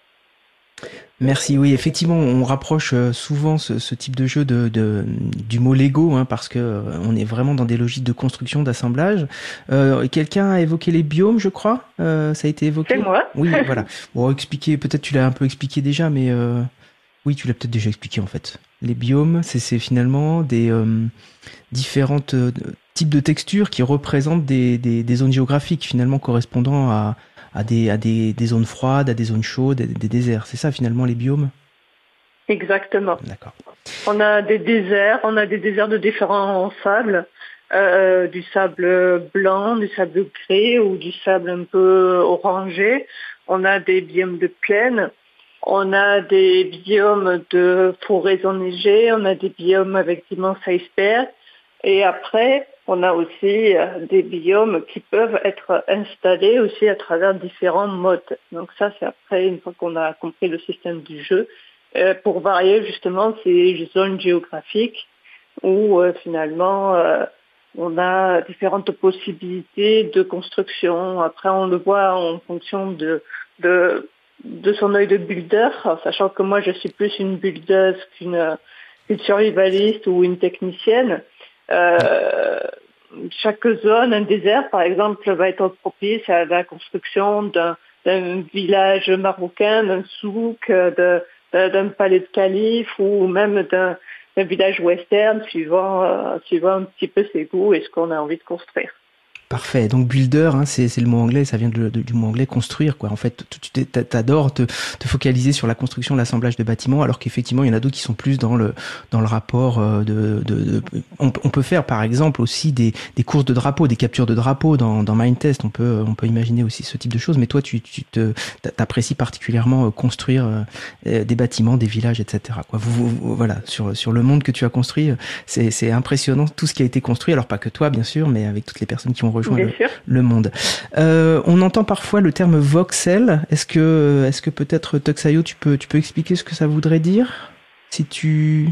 Merci. Oui, effectivement, on rapproche souvent ce, ce type de jeu de, de du mot Lego, hein, parce que euh, on est vraiment dans des logiques de construction, d'assemblage. Euh, quelqu'un a évoqué les biomes, je crois. Euh, ça a été évoqué. C'est moi. Oui, voilà. Bon, expliquer. Peut-être tu l'as un peu expliqué déjà, mais euh, oui, tu l'as peut-être déjà expliqué en fait. Les biomes, c'est, c'est finalement des euh, différentes euh, types de textures qui représentent des, des, des zones géographiques finalement correspondant à à des à des, des zones froides, à des zones chaudes, à des, des déserts. C'est ça finalement les biomes? Exactement. D'accord. On a des déserts, on a des déserts de différents sables, euh, du sable blanc, du sable gris ou du sable un peu orangé. On a des biomes de plaine, on a des biomes de forêts enneigées, on a des biomes avec d'immenses icebergs. Et après, on a aussi des biomes qui peuvent être installés aussi à travers différents modes. Donc ça, c'est après, une fois qu'on a compris le système du jeu, euh, pour varier justement ces zones géographiques où euh, finalement euh, on a différentes possibilités de construction. Après, on le voit en fonction de de, de son œil de builder, sachant que moi, je suis plus une buildeuse qu'une, qu'une survivaliste ou une technicienne. Euh, chaque zone, un désert par exemple, va être propice à la construction d'un, d'un village marocain, d'un souk, de, de, d'un palais de calife ou même d'un, d'un village western, suivant, euh, suivant un petit peu ses goûts et ce qu'on a envie de construire. Parfait. Donc builder, hein, c'est, c'est le mot anglais, ça vient de, de, du mot anglais construire, quoi. En fait, tu t'adores te, te focaliser sur la construction, l'assemblage de bâtiments, alors qu'effectivement, il y en a d'autres qui sont plus dans le dans le rapport de. de, de on, on peut faire, par exemple, aussi des, des courses de drapeaux, des captures de drapeaux dans, dans Mindtest. On peut on peut imaginer aussi ce type de choses. Mais toi, tu tu te t'apprécies particulièrement construire euh, des bâtiments, des villages, et cetera. Quoi. Vous, vous, voilà, sur sur le monde que tu as construit, c'est c'est impressionnant tout ce qui a été construit. Alors pas que toi, bien sûr, mais avec toutes les personnes qui ont rejoint le, le monde. Euh, on entend parfois le terme voxel. Est-ce que, est-ce que peut-être Tuxayo, tu peux, tu peux expliquer ce que ça voudrait dire, si tu.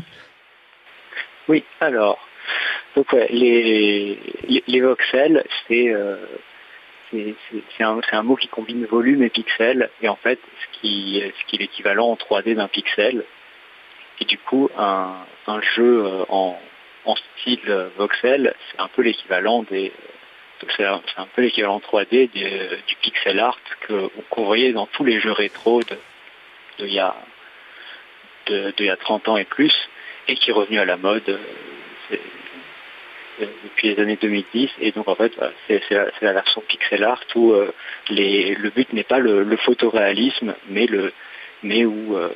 Oui, alors, donc ouais, les, les, les voxels, c'est, euh, c'est, c'est, c'est, un, c'est un mot qui combine volume et pixel, et en fait, ce qui, ce qui est l'équivalent en trois D d'un pixel. Et du coup, un, un jeu en, en style voxel, c'est un peu l'équivalent des C'est un, c'est un peu l'équivalent trois D du, du pixel art que, qu'on voyait dans tous les jeux rétro de, de, il y a, de, de il y a trente ans et plus, et qui est revenu à la mode c'est, c'est, depuis les années deux mille dix. Et donc en fait, c'est, c'est, la, c'est la version pixel art où euh, les, le but n'est pas le, le photoréalisme, mais, le, mais où, euh,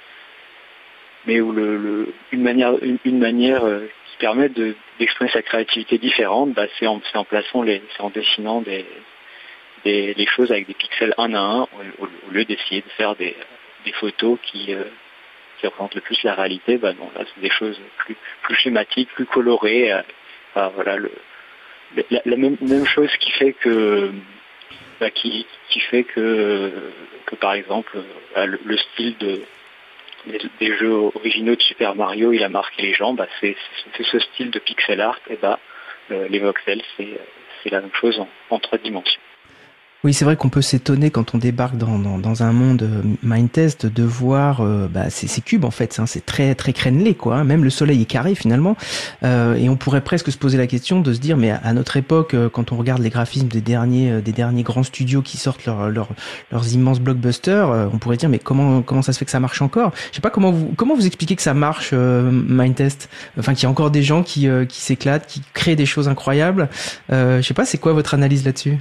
mais où le, le, une manière, une, une manière euh, qui permet de, d'exprimer sa créativité différente, bah, c'est, en, c'est en plaçant les, c'est en dessinant des, des, les choses avec des pixels un à un, au, au lieu d'essayer de faire des, des photos qui, euh, qui représentent le plus la réalité. Bah non, là c'est des choses plus, plus schématiques, plus colorées. Euh, enfin, voilà, le, la, la même, même chose qui fait que, bah, qui, qui fait que, que par exemple, bah, le, le style de Des, des jeux originaux de Super Mario, il a marqué les gens, bah c'est, c'est ce style de pixel art, et bah euh, les voxels, c'est, c'est la même chose en, en trois dimensions. Oui, c'est vrai qu'on peut s'étonner quand on débarque dans, dans, dans un monde Mindtest de voir euh, bah, ces, ces cubes en fait, hein, c'est très très crénelé quoi. Hein, même le soleil est carré finalement, euh, et on pourrait presque se poser la question de se dire mais à, à notre époque, euh, quand on regarde les graphismes des derniers euh, des derniers grands studios qui sortent leur, leur, leurs immenses blockbusters, euh, on pourrait dire mais comment comment ça se fait que ça marche encore? Je sais pas comment vous comment vous expliquez que ça marche euh, Mindtest, enfin qu'il y a encore des gens qui euh, qui s'éclatent, qui créent des choses incroyables. Euh, je sais pas, c'est quoi votre analyse là-dessus?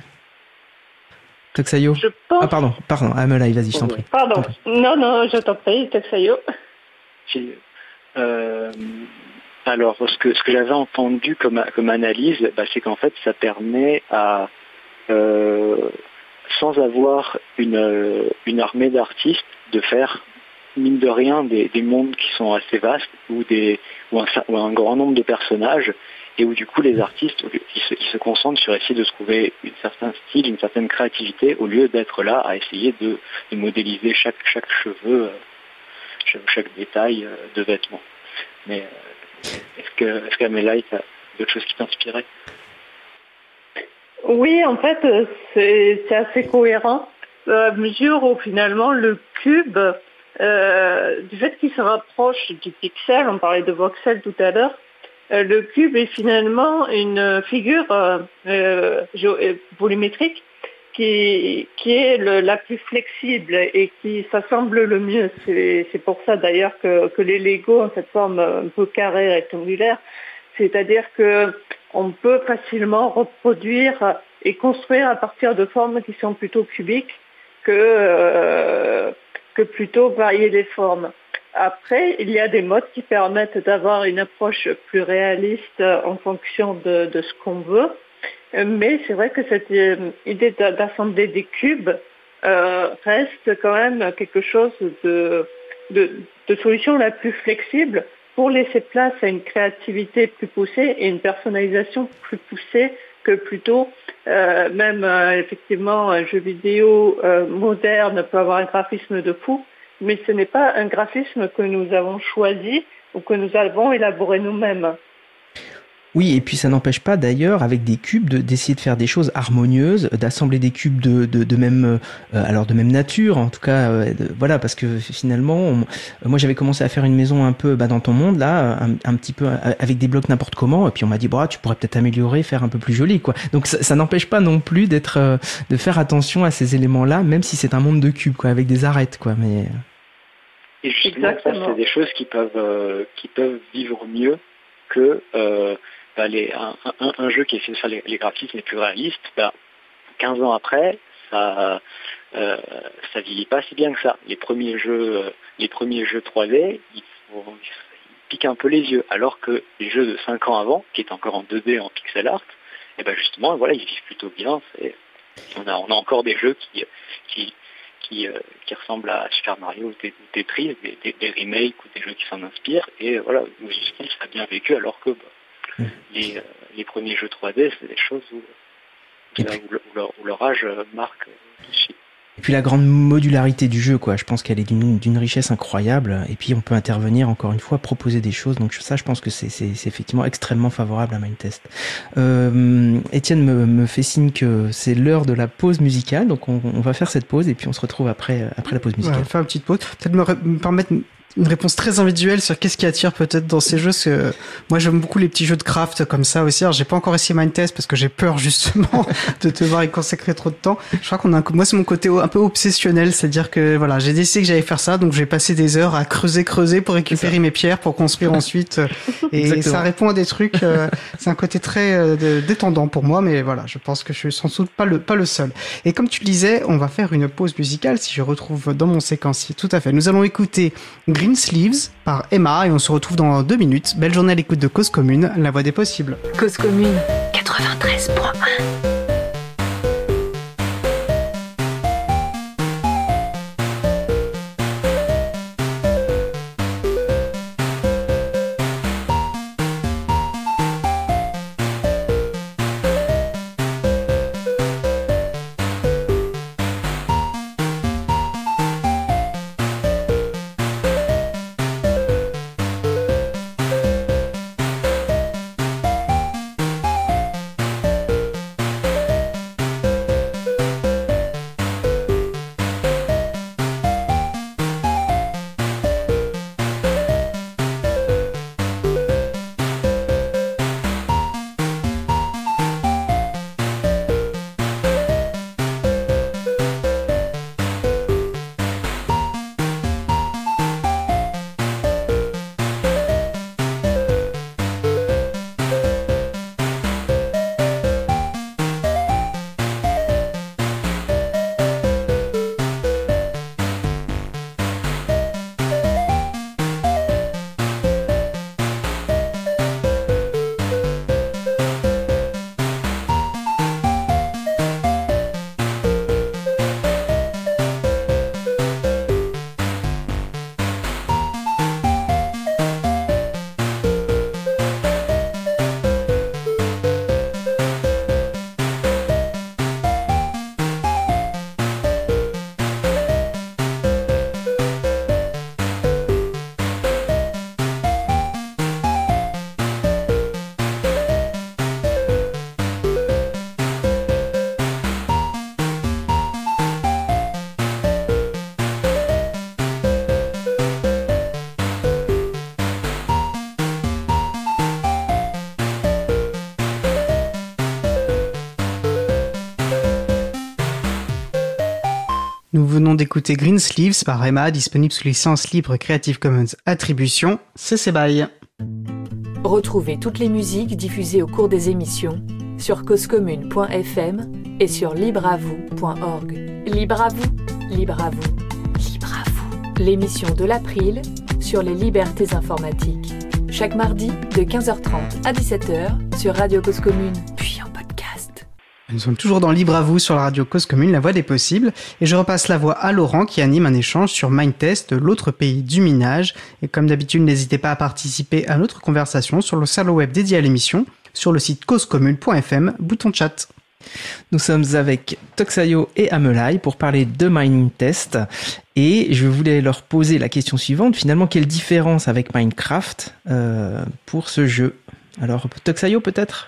Tuxayo. Je pense... Ah pardon, pardon, Amelai, vas-y, je t'en prie. Pardon, non, non, je t'en prie, Tuxayo. Euh, alors, ce que, ce que j'avais entendu comme, comme analyse, bah, c'est qu'en fait, ça permet à, euh, sans avoir une, une armée d'artistes, de faire, mine de rien, des, des mondes qui sont assez vastes, ou, des, ou, un, ou un grand nombre de personnages, et où du coup les artistes ils se, ils se concentrent sur essayer de trouver un certain style, une certaine créativité, au lieu d'être là à essayer de, de modéliser chaque, chaque cheveu, chaque, chaque détail de vêtements. Mais est-ce que est-ce qu'Amélie, tu as d'autres choses qui t'inspiraient? Oui, en fait, c'est, c'est assez cohérent, à mesure où finalement le cube, euh, du fait qu'il se rapproche du pixel, on parlait de voxel tout à l'heure, le cube est finalement une figure euh, euh, volumétrique qui, qui est le, la plus flexible et qui s'assemble le mieux. C'est, c'est pour ça d'ailleurs que, que les Lego ont cette forme un peu carrée, rectangulaire. C'est-à-dire que on peut facilement reproduire et construire à partir de formes qui sont plutôt cubiques que, euh, que plutôt varier les formes. Après, il y a des modes qui permettent d'avoir une approche plus réaliste en fonction de, de ce qu'on veut. Mais c'est vrai que cette idée d'assembler des cubes euh, reste quand même quelque chose de, de, de solution la plus flexible pour laisser place à une créativité plus poussée et une personnalisation plus poussée que plutôt, euh, même euh, effectivement, un jeu vidéo euh, moderne peut avoir un graphisme de fou, mais ce n'est pas un graphisme que nous avons choisi ou que nous avons élaboré nous-mêmes. Oui, et puis ça n'empêche pas d'ailleurs, avec des cubes, de, d'essayer de faire des choses harmonieuses, d'assembler des cubes de, de, de même, euh, alors de même nature, en tout cas, euh, de, voilà, parce que finalement, on, euh, moi j'avais commencé à faire une maison un peu bah, dans ton monde là, un, un petit peu avec des blocs n'importe comment, et puis on m'a dit bah tu pourrais peut-être améliorer, faire un peu plus joli, quoi. Donc ça, ça n'empêche pas non plus d'être, euh, de faire attention à ces éléments-là, même si c'est un monde de cubes, quoi, avec des arêtes, quoi. Mais et justement, ça, c'est des choses qui peuvent, euh, qui peuvent vivre mieux que euh, bah, les, un, un, un jeu qui essaie de faire les, les graphismes les plus réalistes, bah, quinze ans après, ça euh, ça vieillit pas si bien que ça. Les premiers jeux, euh, les premiers jeux trois D, ils, font, ils piquent un peu les yeux, alors que les jeux de cinq ans avant, qui étaient encore en deux D, en pixel art, et ben justement, voilà, ils vivent plutôt bien. C'est, on a on a encore des jeux qui qui qui, euh, qui ressemblent à Super Mario ou Tetris, des, des, des remakes ou des jeux qui s'en inspirent, et euh, voilà, justement, ça a bien vécu, alors que bah, mmh. les, euh, les premiers jeux trois D, c'est des choses où, où, là, où, où, leur, où leur âge marque tout de suite. Et puis la grande modularité du jeu, quoi. Je pense qu'elle est d'une, d'une richesse incroyable. Et puis on peut intervenir, encore une fois, proposer des choses. Donc ça, je pense que c'est, c'est, c'est effectivement extrêmement favorable à Mindtest. Euh, Étienne me, me fait signe que c'est l'heure de la pause musicale. Donc on, on va faire cette pause et puis on se retrouve après, après la pause musicale. Ouais, on va faire une petite pause. Peut-être me, me permettre une réponse très individuelle sur qu'est-ce qui attire peut-être dans ces jeux, parce que moi j'aime beaucoup les petits jeux de craft comme ça aussi. Alors j'ai pas encore essayé Mindtest parce que j'ai peur justement de devoir y consacrer trop de temps. Je crois qu'on a un, moi c'est mon côté un peu obsessionnel, c'est-à-dire que voilà, j'ai décidé que j'allais faire ça, donc je vais passer des heures à creuser creuser pour récupérer mes pierres pour construire ensuite, et exactement. Ça répond à des trucs, euh, c'est un côté très euh, détendant pour moi, mais voilà, je pense que je suis sans doute pas le pas le seul. Et comme tu le disais, on va faire une pause musicale si je retrouve dans mon séquencier. Tout à fait. Nous allons écouter Green Sleeves par Emma et on se retrouve dans deux minutes. Belle journée à l'écoute de Cause Commune, la voix des possibles. Cause Commune quatre-vingt-treize point un. Nous venons d'écouter Green Sleeves par Emma, disponible sous licence libre Creative Commons Attribution. C'est ses bails. Retrouvez toutes les musiques diffusées au cours des émissions sur cause commune point f m et sur libre à vous point org. Libre à vous, libre à vous, libre à vous. L'émission de l'April sur les libertés informatiques. Chaque mardi de quinze heures trente à dix-sept heures sur Radio Cause Commune, puis en podcast. Nous sommes toujours dans Libre à vous sur la radio Cause Commune, la voix des possibles, et je repasse la voix à Laurent qui anime un échange sur Mindtest, l'autre pays du minage. Et comme d'habitude, n'hésitez pas à participer à notre conversation sur le salon web dédié à l'émission, sur le site cause commune point f m, bouton chat. Nous sommes avec Toxayo et Amelai pour parler de Mindtest, et je voulais leur poser la question suivante, finalement, quelle différence avec Minecraft euh, pour ce jeu? Alors, Toxayo peut-être?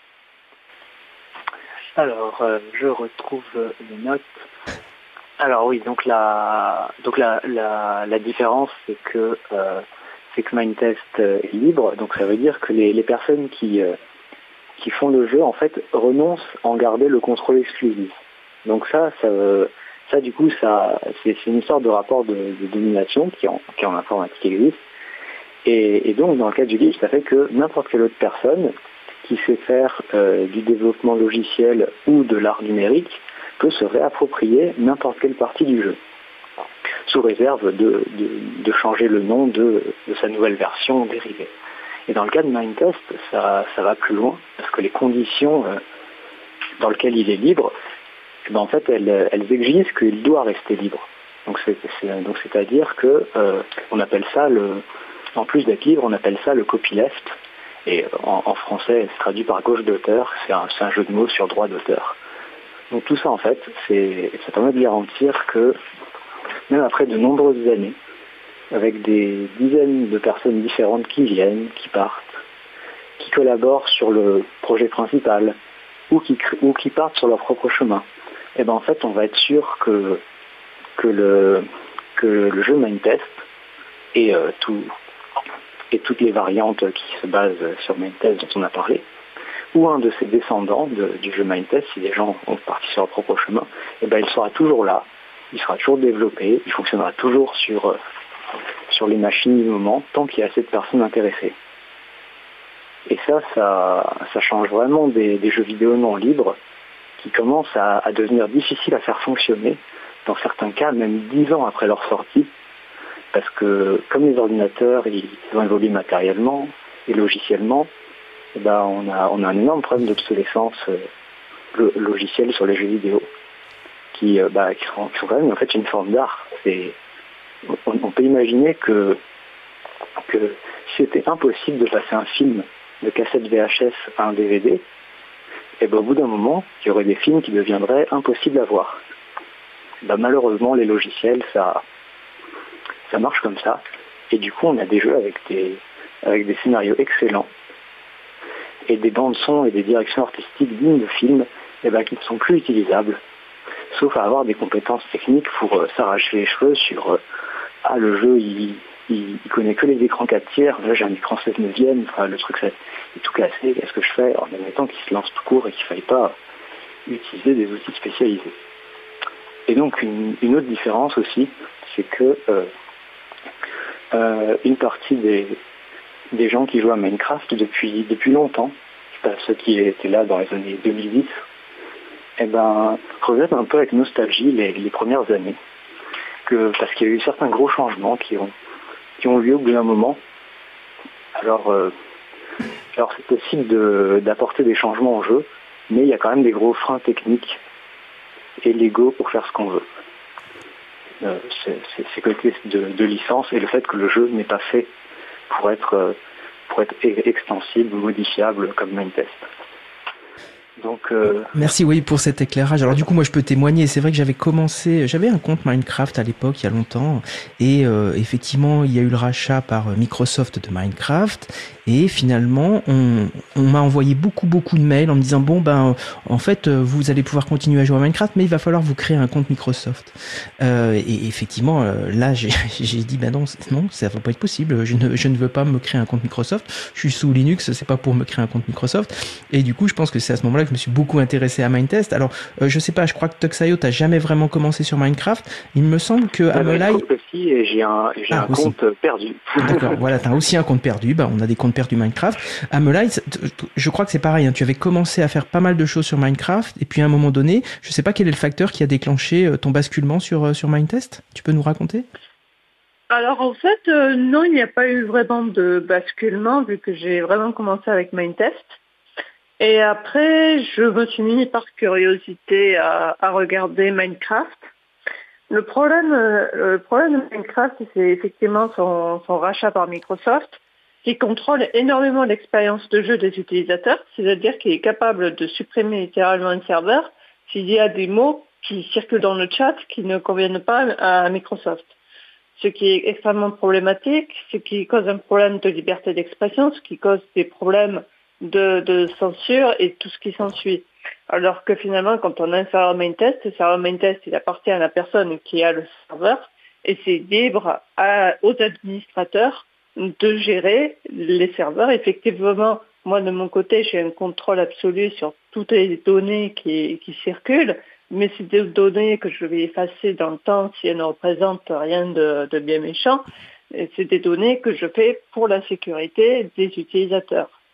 Alors, euh, je retrouve les notes. Alors oui, donc la, donc la, la, la différence, c'est que euh, c'est que Mindtest est libre. Donc ça veut dire que les, les personnes qui euh, qui font le jeu, en fait, renoncent à en garder le contrôle exclusif. Donc ça, ça, ça du coup, ça, c'est, c'est une sorte de rapport de, de domination qui en, qui en informatique existe. Et, et donc, dans le cas du livre, ça fait que n'importe quelle autre personne qui sait faire euh, du développement logiciel ou de l'art numérique peut se réapproprier n'importe quelle partie du jeu, sous réserve de, de, de changer le nom de, de sa nouvelle version dérivée. Et dans le cas de Mindtest, ça, ça va plus loin, parce que les conditions euh, dans lesquelles il est libre, eh ben, en fait, elles, elles exigent qu'il doit rester libre. Donc, c'est, c'est, donc c'est-à-dire que euh, on appelle ça, le, en plus d'être libre, on appelle ça le copyleft. Et en, en français, c'est traduit par gauche d'auteur, c'est un, c'est un jeu de mots sur droit d'auteur. Donc tout ça, en fait, c'est, ça permet de garantir que, même après de nombreuses années, avec des dizaines de personnes différentes qui viennent, qui partent, qui collaborent sur le projet principal, ou qui, ou qui partent sur leur propre chemin, et ben en fait, on va être sûr que, que, le, que le jeu Mindtest et, euh, tout, et toutes les variantes qui se basent sur Mindtest dont on a parlé, ou un de ses descendants de, du jeu Mindtest, si les gens ont parti sur leur propre chemin, et ben il sera toujours là, il sera toujours développé, il fonctionnera toujours sur, euh, sur les machines du moment, tant qu'il y a assez de personnes intéressées. Et ça, ça, ça change vraiment des, des jeux vidéo non libres qui commencent à, à devenir difficiles à faire fonctionner, dans certains cas même dix ans après leur sortie, parce que comme les ordinateurs ils ont évolué matériellement et logiciellement, eh ben, on a, on a un énorme problème d'obsolescence euh, logicielle sur les jeux vidéo, qui, euh, bah, qui, sont, qui sont quand même en fait une forme d'art. C'est, on, on peut imaginer que, que si c'était impossible de passer un film de cassette V H S à un D V D, et ben, au bout d'un moment, il y aurait des films qui deviendraient impossibles à voir. Ben, malheureusement, les logiciels, ça, ça marche comme ça. Et du coup, on a des jeux avec des, avec des scénarios excellents, et des bandes son et des directions artistiques dignes de films, eh ben, qui ne sont plus utilisables, sauf à avoir des compétences techniques pour euh, s'arracher les cheveux sur euh, ah le jeu il, il, il connaît que les écrans quatre tiers, là j'ai un écran seize neuvième, enfin le truc ça, est tout cassé, qu'est-ce que je fais en admettant qu'il se lance tout court et qu'il ne faille pas utiliser des outils spécialisés. Et donc une, une autre différence aussi, c'est que euh, euh, une partie des des gens qui jouent à Minecraft depuis, depuis longtemps, ceux qui étaient là dans les années deux mille dix, eh ben, regrettent un peu avec nostalgie les, les premières années, que, parce qu'il y a eu certains gros changements qui ont, qui ont lieu au bout d'un moment. Alors, euh, alors c'est possible de, d'apporter des changements au jeu, mais il y a quand même des gros freins techniques et légaux pour faire ce qu'on veut. Euh, c'est, c'est, c'est côté de, de licence et le fait que le jeu n'est pas fait pour être, pour être extensible ou modifiable comme Mindtest. Donc, euh... Merci oui pour cet éclairage. Alors du coup moi je peux témoigner, c'est vrai que j'avais commencé, j'avais un compte Minecraft à l'époque il y a longtemps et euh, effectivement il y a eu le rachat par Microsoft de Minecraft et finalement on, on m'a envoyé beaucoup beaucoup de mails en me disant bon ben en fait vous allez pouvoir continuer à jouer à Minecraft mais il va falloir vous créer un compte Microsoft. Euh, et effectivement euh, là j'ai, j'ai dit ben non non ça va pas être possible, je ne, je ne veux pas me créer un compte Microsoft, je suis sous Linux, c'est pas pour me créer un compte Microsoft et du coup je pense que c'est à ce moment-là que je me suis beaucoup intéressé à Mindtest. Alors, euh, je sais pas, je crois que Tuxayo, t'as jamais vraiment commencé sur Minecraft. Il me semble que Amelai... aussi, et j'ai un, j'ai ah, un compte perdu. D'accord, voilà, t'as aussi un compte perdu. Bah, on a des comptes perdus Minecraft. Amelai, je crois que c'est pareil. Hein, tu avais commencé à faire pas mal de choses sur Minecraft, et puis à un moment donné, je sais pas quel est le facteur qui a déclenché ton basculement sur sur Mindtest. Tu peux nous raconter ? Alors en fait, euh, non, il n'y a pas eu vraiment de basculement vu que j'ai vraiment commencé avec Mindtest. Et après, je me suis mis par curiosité à, à regarder Minecraft. Le problème, le problème de Minecraft, c'est effectivement son, son rachat par Microsoft, qui contrôle énormément l'expérience de jeu des utilisateurs, c'est-à-dire qu'il est capable de supprimer littéralement un serveur s'il y a des mots qui circulent dans le chat qui ne conviennent pas à Microsoft. Ce qui est extrêmement problématique, ce qui cause un problème de liberté d'expression, ce qui cause des problèmes De, de censure et tout ce qui s'ensuit. Alors que finalement, quand on a un serveur Mindtest, le serveur Mindtest, il appartient à la personne qui a le serveur et c'est libre à, aux administrateurs de gérer les serveurs. Effectivement, moi de mon côté, j'ai un contrôle absolu sur toutes les données qui, qui circulent, mais c'est des données que je vais effacer dans le temps si elles ne représentent rien de, de bien méchant. Et c'est des données que je fais pour la sécurité des utilisateurs.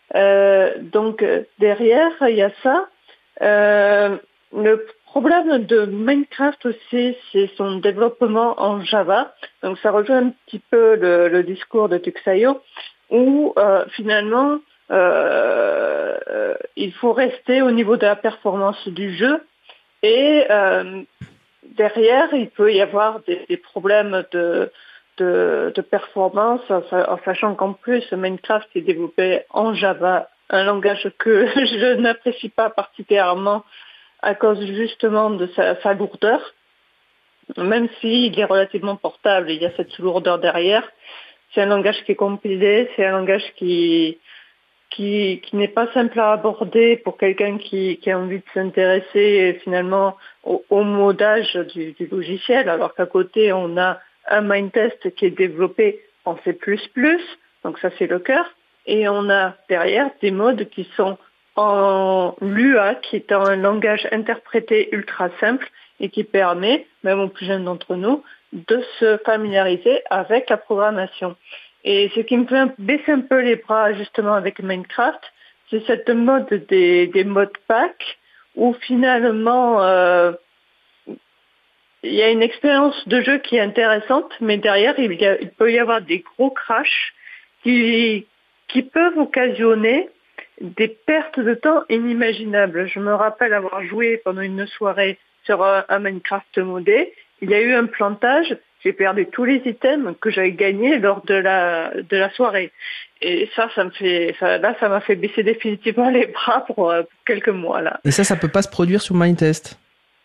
Euh, donc derrière, il y a ça. Euh, le problème de Minecraft aussi, c'est son développement en Java. Donc ça rejoint un petit peu le, le discours de Tuxedo, où euh, finalement euh, euh, il faut rester au niveau de la performance du jeu. Et euh, derrière, il peut y avoir des, des problèmes de, de, de performance, en sachant qu'en plus, Minecraft est développé en Java, un langage que je n'apprécie pas particulièrement à cause justement de sa, sa lourdeur. Même s'il est relativement portable, il y a cette lourdeur derrière. C'est un langage qui est compilé, c'est un langage qui... qui, qui n'est pas simple à aborder pour quelqu'un qui, qui a envie de s'intéresser finalement au, au modage du, du logiciel, alors qu'à côté, on a un Mindtest qui est développé en C plus plus, donc ça c'est le cœur, et on a derrière des modes qui sont en Lua, qui est un langage interprété ultra simple et qui permet, même aux plus jeunes d'entre nous, de se familiariser avec la programmation. Et ce qui me fait baisser un peu les bras justement avec Minecraft, c'est cette mode des, des modes pack où finalement euh, il y a une expérience de jeu qui est intéressante, mais derrière il, y a, il peut y avoir des gros crashs qui, qui peuvent occasionner des pertes de temps inimaginables. Je me rappelle avoir joué pendant une soirée sur un, un Minecraft modé, il y a eu un plantage. J'ai perdu tous les items que j'avais gagnés lors de la de la soirée. Et ça, ça me fait, ça, là, ça m'a fait baisser définitivement les bras pour, pour quelques mois là. Et ça, ça peut pas se produire sur Mindtest?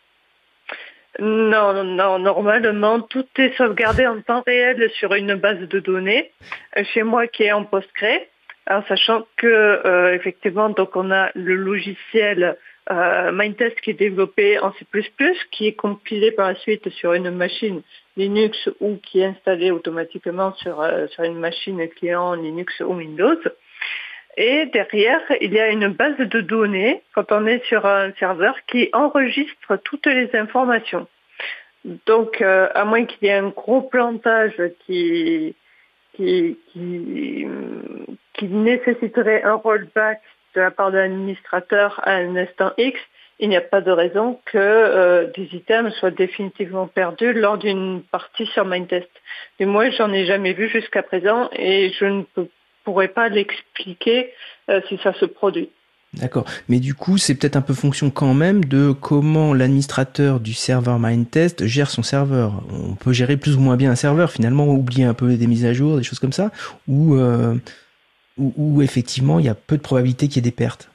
Non, non, normalement, tout est sauvegardé en temps réel sur une base de données chez moi qui est en Postgre, en sachant que euh, effectivement, donc on a le logiciel euh, Mindtest qui est développé en C plus plus, qui est compilé par la suite sur une machine Linux ou qui est installé automatiquement sur, euh, sur une machine client Linux ou Windows. Et derrière, il y a une base de données, quand on est sur un serveur, qui enregistre toutes les informations. Donc, euh, à moins qu'il y ait un gros plantage qui, qui, qui, qui nécessiterait un rollback de la part de l'administrateur à un instant X, il n'y a pas de raison que euh, des items soient définitivement perdus lors d'une partie sur Mindtest. Mais moi, j'en ai jamais vu jusqu'à présent et je ne peux, pourrais pas l'expliquer euh, si ça se produit. D'accord. Mais du coup, c'est peut-être un peu fonction quand même de comment l'administrateur du serveur Mindtest gère son serveur. On peut gérer plus ou moins bien un serveur, finalement, oublier un peu des mises à jour, des choses comme ça, ou euh, où, où effectivement, il y a peu de probabilité qu'il y ait des pertes.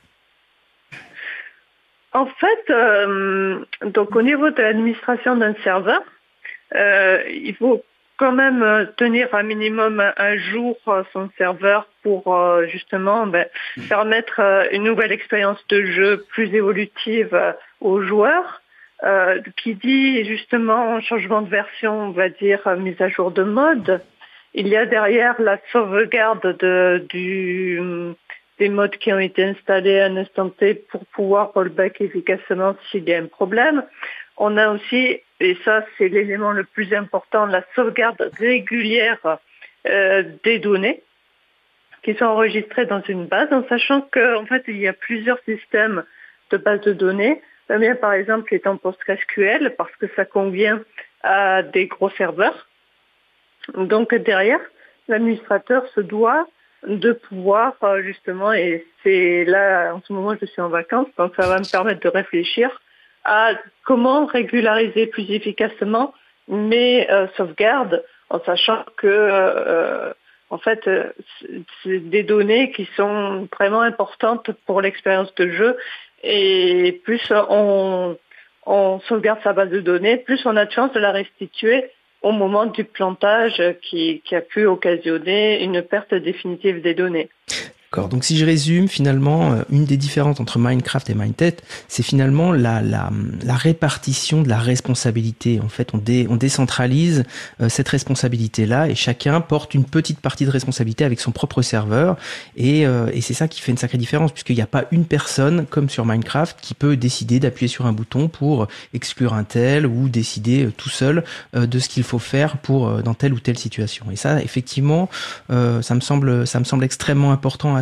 En fait, euh, donc au niveau de l'administration d'un serveur, euh, il faut quand même tenir un minimum un jour son serveur pour euh, justement ben, permettre euh, une nouvelle expérience de jeu plus évolutive euh, aux joueurs. Euh, qui dit justement changement de version, on va dire mise à jour de mode. Il y a derrière la sauvegarde de, du des modes qui ont été installés à un instant T pour pouvoir rollback efficacement s'il y a un problème. On a aussi, et ça c'est l'élément le plus important, la sauvegarde régulière euh, des données qui sont enregistrées dans une base, en sachant qu'en fait il y a plusieurs systèmes de bases de données. Le mien par exemple est en PostgreSQL parce que ça convient à des gros serveurs. Donc derrière, l'administrateur se doit de pouvoir justement, et c'est là en ce moment je suis en vacances, donc ça va me permettre de réfléchir à comment régulariser plus efficacement mes euh, sauvegardes, en sachant que euh, en fait euh, c'est des données qui sont vraiment importantes pour l'expérience de jeu, et plus on, on sauvegarde sa base de données, plus on a de chance de la restituer au moment du plantage qui, qui a pu occasionner une perte définitive des données. D'accord. Donc si je résume, finalement, une des différences entre Minecraft et Mindtest, c'est finalement la, la, la répartition de la responsabilité. En fait, on, dé, on décentralise euh, cette responsabilité-là et chacun porte une petite partie de responsabilité avec son propre serveur. Et, euh, et c'est ça qui fait une sacrée différence, puisqu'il n'y a pas une personne, comme sur Minecraft, qui peut décider d'appuyer sur un bouton pour exclure un tel ou décider euh, tout seul euh, de ce qu'il faut faire pour euh, dans telle ou telle situation. Et ça, effectivement, euh, ça me semble, ça me semble extrêmement important à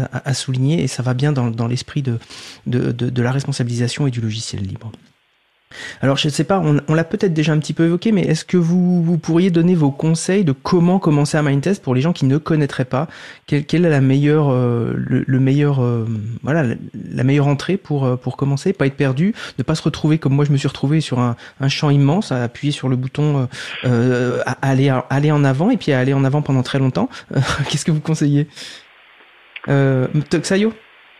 à, à souligner et ça va bien dans, dans l'esprit de, de, de, de la responsabilisation et du logiciel libre. Alors, je ne sais pas, on, on l'a peut-être déjà un petit peu évoqué, mais est-ce que vous, vous pourriez donner vos conseils de comment commencer à Mindtest pour les gens qui ne connaîtraient pas? Quelle, quelle est la meilleure, euh, le, le meilleur, euh, voilà, la, la meilleure entrée pour pour commencer, pas être perdu, ne pas se retrouver comme moi je me suis retrouvé sur un, un champ immense, à appuyer sur le bouton, euh, à aller à, aller en avant et puis à aller en avant pendant très longtemps. Qu'est-ce que vous conseillez, euh, Toxayo?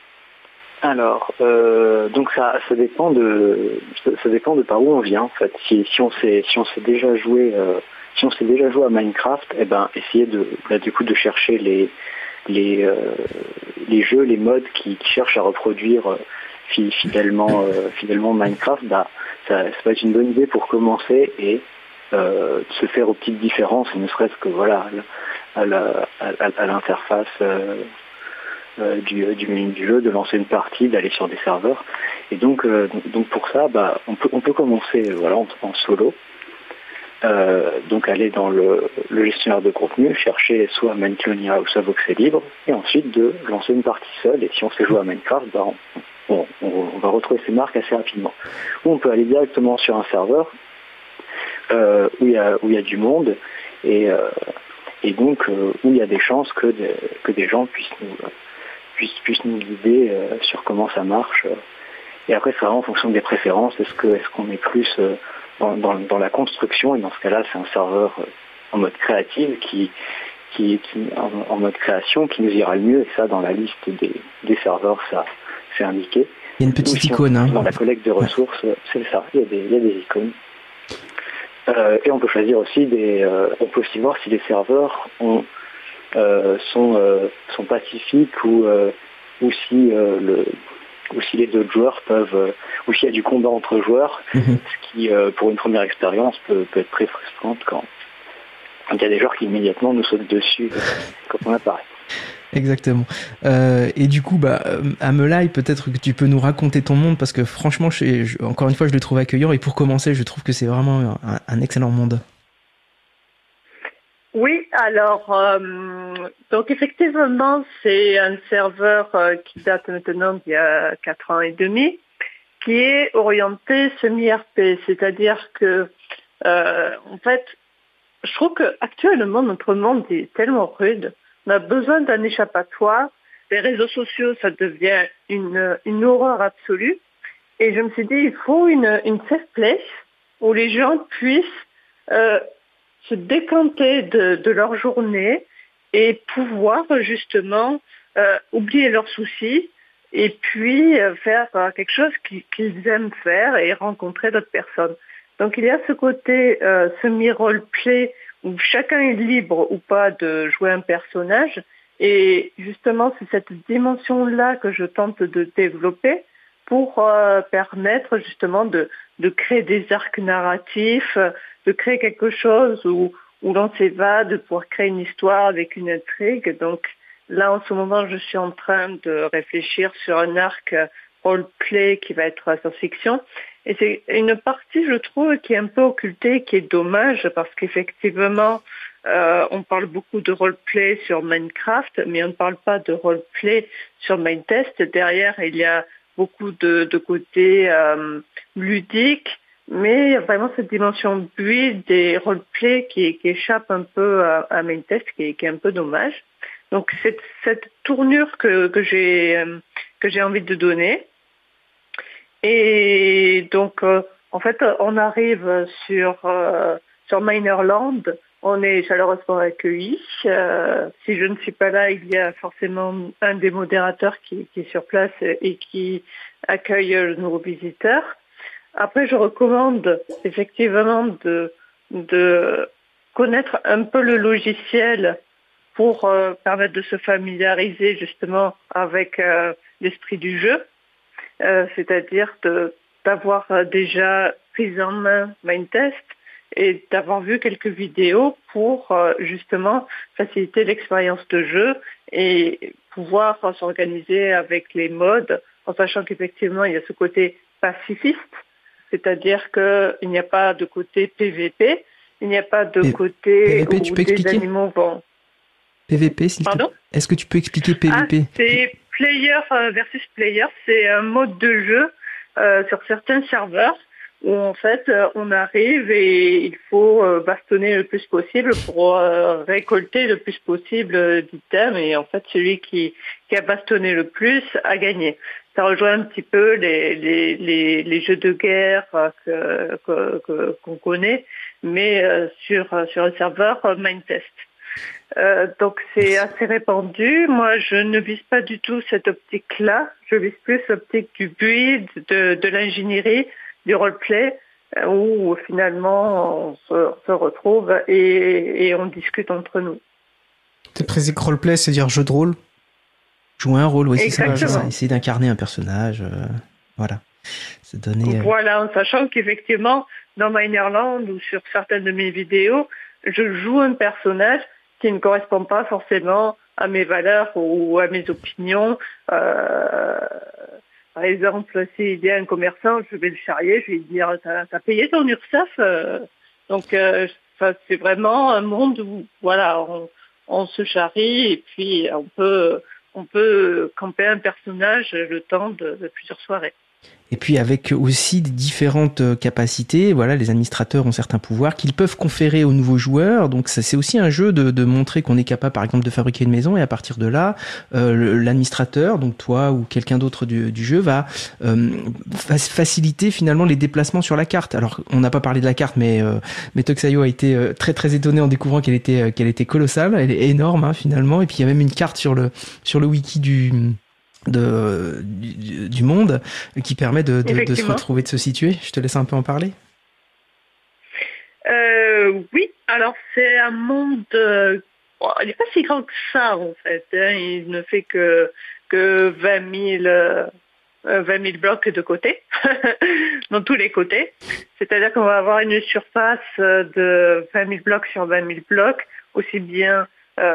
Alors, euh, donc ça, ça dépend de, ça dépend de par où on vient en fait. Si, si on sait, si on sait déjà jouer, euh, si on sait déjà jouer à Minecraft, eh ben, essayez de, bah, du coup, de chercher les, les, euh, les jeux, les modes qui, qui cherchent à reproduire euh, fidèlement, euh, fidèlement Minecraft. Bah, ça, ça va être une bonne idée pour commencer et euh, se faire aux petites différences, ne serait-ce que voilà, à, la, à, à, à l'interface. Euh, Euh, du, du menu du jeu, de lancer une partie, d'aller sur des serveurs. Et donc, euh, donc pour ça, bah, on peut on peut commencer euh, voilà en, en solo. Euh, donc aller dans le, le gestionnaire de contenu, chercher soit Mineclonia ou soit Voxel Libre, et ensuite de lancer une partie seule. Et si on sait jouer à Minecraft, bah, on, on, on, on va retrouver ses marques assez rapidement. Ou on peut aller directement sur un serveur euh, où il y a où il y a du monde et euh, et donc euh, où il y a des chances que des, que des gens puissent nous Puisse, puisse nous guider euh, sur comment ça marche. Euh. Et après, c'est vraiment en fonction des préférences. Est-ce que est-ce qu'on est plus euh, dans, dans, dans la construction, et dans ce cas-là, c'est un serveur euh, en mode créatif qui, qui, qui en, en mode création qui nous ira le mieux. Et ça, dans la liste des, des serveurs, ça c'est indiqué. Il y a une petite si icône. Hein. Dans la collecte de ressources, ouais. C'est ça. Il y a des, il y a des icônes. Euh, et on peut choisir aussi des. Euh, on peut aussi voir si les serveurs ont Euh, sont euh, sont pacifiques ou euh, ou si euh, le ou si les autres joueurs peuvent euh, ou s'il y a du combat entre joueurs, mm-hmm. ce qui euh, pour une première expérience peut, peut être très frustrante quand il y a des joueurs qui immédiatement nous sautent dessus euh, quand on apparaît. Exactement. Euh, et du coup, bah, Amelai, peut-être que tu peux nous raconter ton monde parce que franchement, je, je, encore une fois, je le trouve accueillant et pour commencer, je trouve que c'est vraiment un, un excellent monde. Oui, alors, euh, donc effectivement, c'est un serveur euh, qui date maintenant d'il y a quatre ans et demi, qui est orienté semi-R P, c'est-à-dire que, euh, en fait, je trouve qu'actuellement, notre monde est tellement rude, on a besoin d'un échappatoire, les réseaux sociaux, ça devient une, une horreur absolue, et je me suis dit, il faut une, une safe place où les gens puissent euh, se décanter de, de leur journée et pouvoir justement euh, oublier leurs soucis et puis euh, faire euh, quelque chose qui, qu'ils aiment faire et rencontrer d'autres personnes. Donc il y a ce côté euh, semi-roleplay où chacun est libre ou pas de jouer un personnage et justement c'est cette dimension-là que je tente de développer pour euh, permettre justement de, de créer des arcs narratifs, de créer quelque chose où, où l'on s'évade, de pouvoir créer une histoire avec une intrigue. Donc là, en ce moment, je suis en train de réfléchir sur un arc roleplay qui va être science-fiction. Et c'est une partie, je trouve, qui est un peu occultée, qui est dommage, parce qu'effectivement, euh, on parle beaucoup de roleplay sur Minecraft, mais on ne parle pas de roleplay sur Mindtest. Derrière, il y a beaucoup de, de côté euh, ludique, mais il y a vraiment cette dimension build des roleplay qui, qui échappe un peu à, à Mindtest, qui, qui est un peu dommage. Donc c'est cette tournure que, que j'ai euh, que j'ai envie de donner. Et donc euh, en fait on arrive sur euh, sur Minerland, on est chaleureusement accueillis. Euh, si je ne suis pas là, il y a forcément un des modérateurs qui, qui est sur place et qui accueille nos visiteurs. Après, je recommande effectivement de, de connaître un peu le logiciel pour euh, permettre de se familiariser justement avec euh, l'esprit du jeu, euh, c'est-à-dire de, d'avoir déjà pris en main Mindtest et d'avoir vu quelques vidéos pour euh, justement faciliter l'expérience de jeu et pouvoir euh, s'organiser avec les modes, en sachant qu'effectivement il y a ce côté pacifiste, c'est-à-dire qu'il n'y a pas de côté P V P, il n'y a pas de P- côté P V P, où tu peux des expliquer animaux vont... P V P, s'il te plaît. Est-ce que tu peux expliquer P V P? Ah, c'est player versus player. C'est un mode de jeu euh, sur certains serveurs où en fait on arrive et il faut euh, bastonner le plus possible pour euh, récolter le plus possible d'items, et en fait celui qui, qui a bastonné le plus a gagné. Ça rejoint un petit peu les, les, les, les jeux de guerre que, que, que, qu'on connaît, mais euh, sur, sur un serveur Mindtest. Euh, donc c'est assez répandu. Moi, je ne vise pas du tout cette optique-là. Je vise plus l'optique du build, de, de l'ingénierie, du roleplay, euh, où finalement on se, on se retrouve et, et on discute entre nous. C'est précis que roleplay, c'est-à-dire jeu de rôle. Jouer un rôle, oui, c'est ça. ça. Essayer d'incarner un personnage, euh, voilà. Se donner. Euh... Voilà, en sachant qu'effectivement, dans Minerland ou sur certaines de mes vidéos, je joue un personnage qui ne correspond pas forcément à mes valeurs ou à mes opinions. Euh, par exemple, s'il y a un commerçant, je vais le charrier, je vais lui dire t'as, t'as payé ton URSSAF euh, donc euh, ça, c'est vraiment un monde où voilà, on, on se charrie et puis on peut on peut camper un personnage le temps de, de plusieurs soirées. Et puis avec aussi des différentes capacités, voilà, les administrateurs ont certains pouvoirs qu'ils peuvent conférer aux nouveaux joueurs. Donc ça, c'est aussi un jeu de, de montrer qu'on est capable, par exemple, de fabriquer une maison, et à partir de là, euh, l'administrateur, donc toi ou quelqu'un d'autre du, du jeu, va euh, faciliter finalement les déplacements sur la carte. Alors on n'a pas parlé de la carte, mais euh, mais Toxayo a été euh, très très étonné en découvrant qu'elle était euh, qu'elle était colossale, elle est énorme hein, finalement. Et puis il y a même une carte sur le sur le wiki du De, du, du monde qui permet de, de, de se retrouver, de se situer. Je te laisse un peu en parler. Euh, oui, alors c'est un monde, euh, bon, il n'est pas si grand que ça en fait, hein. Il ne fait que, que vingt mille, euh, vingt mille blocs de côté, dans tous les côtés. C'est-à-dire qu'on va avoir une surface de vingt mille blocs sur vingt mille blocs, aussi bien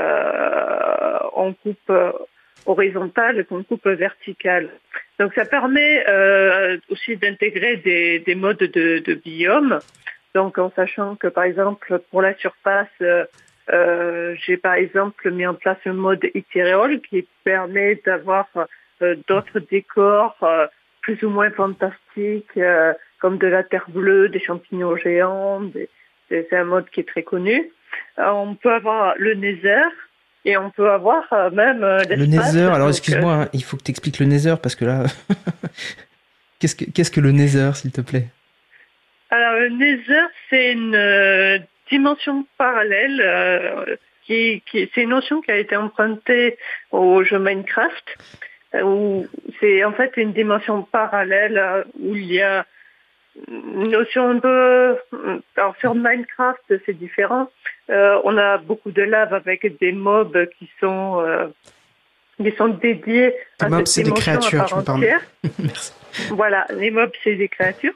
euh, en coupe horizontale qu'en coupe verticale. Donc ça permet euh, aussi d'intégrer des, des modes de, de biome. Donc en sachant que par exemple pour la surface, euh, euh, j'ai par exemple mis en place un mode Ethereal qui permet d'avoir euh, d'autres décors euh, plus ou moins fantastiques, euh, comme de la terre bleue, des champignons géants. Des, c'est, c'est un mode qui est très connu. Euh, on peut avoir le Nether. Et on peut avoir euh, même euh, le Nether. Alors excuse-moi, euh... hein, il faut que tu expliques le Nether parce que là, qu'est-ce que qu'est-ce que le Nether, s'il te plaît? Alors le Nether, c'est une euh, dimension parallèle euh, qui, qui c'est une notion qui a été empruntée au jeu Minecraft, euh, où c'est en fait une dimension parallèle euh, où il y a une notion un peu. Alors sur Minecraft, c'est différent. Euh, on a beaucoup de lave avec des mobs qui sont euh, qui sont dédiés les à mobs, cette c'est dimension des créatures, à part entière. Merci. Voilà, les mobs, c'est des créatures.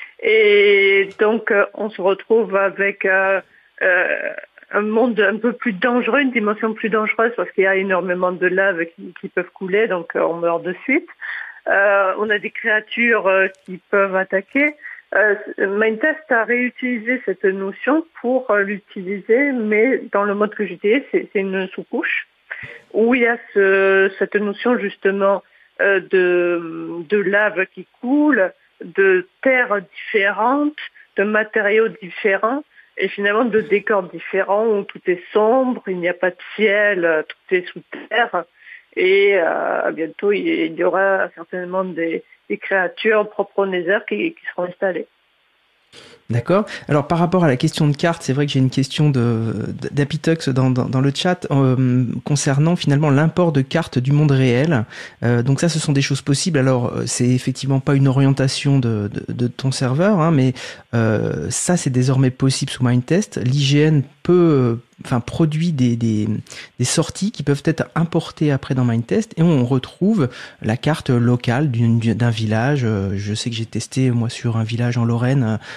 Et donc, euh, on se retrouve avec euh, euh, un monde un peu plus dangereux, une dimension plus dangereuse parce qu'il y a énormément de lave qui, qui peuvent couler, donc euh, on meurt de suite. Euh, on a des créatures euh, qui peuvent attaquer. Euh, Mindtest a réutilisé cette notion pour euh, l'utiliser, mais dans le mode que j'utilisais, c'est, c'est une sous-couche où il y a ce, cette notion justement euh, de, de lave qui coule, de terres différentes, de matériaux différents et finalement de décors différents où tout est sombre, il n'y a pas de ciel, tout est sous terre et euh, bientôt il y aura certainement des des créatures propres au Nether qui, qui seront installées. D'accord. Alors par rapport à la question de carte, c'est vrai que j'ai une question de d'Apitox dans, dans dans le chat euh, concernant finalement l'import de cartes du monde réel. Euh, donc ça, ce sont des choses possibles. Alors c'est effectivement pas une orientation de de, de ton serveur, hein, mais euh, ça c'est désormais possible sous Mindtest. L'I G N peut enfin produit des, des, des sorties qui peuvent être importées après dans Mindtest et on retrouve la carte locale d'une, d'un village. Je sais que j'ai testé moi sur un village en Lorraine, un petit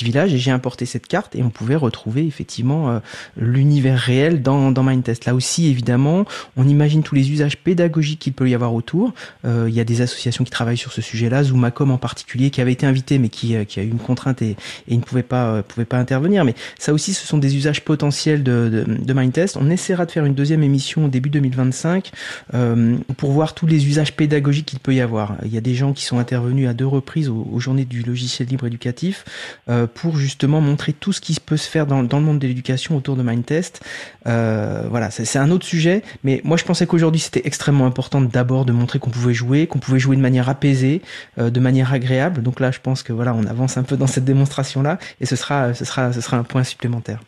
village et j'ai importé cette carte et on pouvait retrouver effectivement euh, l'univers réel dans, dans Mindtest. Là aussi, évidemment, on imagine tous les usages pédagogiques qu'il peut y avoir autour. Euh, il y a des associations qui travaillent sur ce sujet-là, Zoomacom en particulier, qui avait été invité mais qui, euh, qui a eu une contrainte et, et il ne pouvait pas, euh, pouvait pas intervenir. Mais ça aussi, ce sont des usages potentiels de, de, de Mindtest. On essaiera de faire une deuxième émission au début deux mille vingt-cinq euh, pour voir tous les usages pédagogiques qu'il peut y avoir. Il y a des gens qui sont intervenus à deux reprises aux, aux journées du logiciel libre éducatif euh, pour justement montrer tout ce qui peut se faire dans, dans le monde de l'éducation autour de Mindtest. Euh, voilà, c'est, c'est un autre sujet, mais moi je pensais qu'aujourd'hui c'était extrêmement important d'abord de montrer qu'on pouvait jouer, qu'on pouvait jouer de manière apaisée, euh, de manière agréable. Donc là, je pense que voilà, on avance un peu dans cette démonstration-là, et ce sera, ce sera, ce sera un point supplémentaire.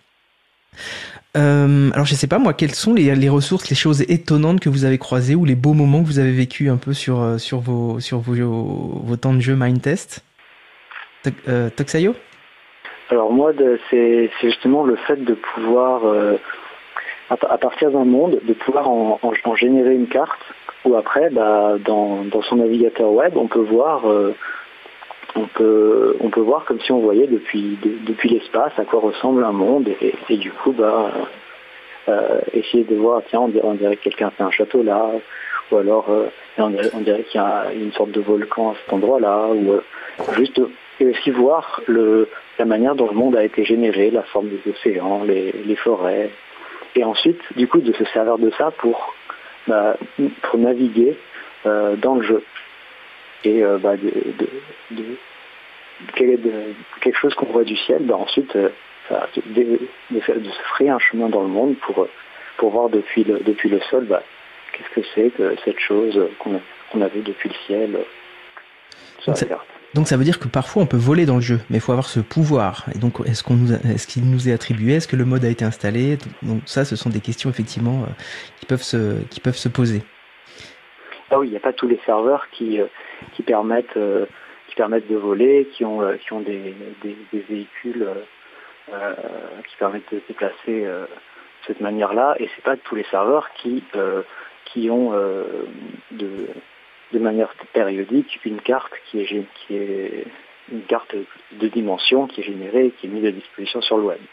Euh, alors je sais pas moi, quelles sont les, les ressources, les choses étonnantes que vous avez croisées ou les beaux moments que vous avez vécus un peu sur sur vos sur vos vos temps de jeu Mindtest. Euh, Toxayo ? Alors moi, de, c'est, c'est justement le fait de pouvoir, euh, à, à partir d'un monde, de pouvoir en, en, en générer une carte, où après, bah, dans, dans son navigateur web, on peut voir, euh, on peut, on peut voir comme si on voyait depuis, de, depuis l'espace à quoi ressemble un monde, et, et du coup, bah, euh, essayer de voir, tiens, on dirait, on dirait que quelqu'un fait un château là, ou alors euh, on, dirait, on dirait qu'il y a une sorte de volcan à cet endroit-là, ou euh, juste et aussi voir le, la manière dont le monde a été généré, la forme des océans, les, les forêts, et ensuite, du coup, de se servir de ça pour, bah, pour naviguer euh, dans le jeu. Et euh, bah, de, de, de, de, de quelque chose qu'on voit du ciel, bah, ensuite, euh, ça, de, de, de, de se frayer un chemin dans le monde pour, pour voir depuis le, depuis le sol, bah, qu'est-ce que c'est que cette chose qu'on a, qu'on a vue depuis le ciel sur la carte. Donc ça veut dire que parfois on peut voler dans le jeu, mais il faut avoir ce pouvoir. Et donc est-ce qu'on nous a, est-ce qu'il nous est attribué, est-ce que le mode a été installé? Donc ça, ce sont des questions effectivement euh, qui peuvent se qui peuvent se poser. Ah oui, il n'y a pas tous les serveurs qui euh, qui permettent euh, qui permettent de voler, qui ont euh, qui ont des des, des véhicules euh, qui permettent de se déplacer euh, de cette manière-là. Et c'est pas tous les serveurs qui euh, qui ont euh, de de manière périodique une carte qui est, qui est une carte de dimension qui est générée et qui est mise à disposition sur le web.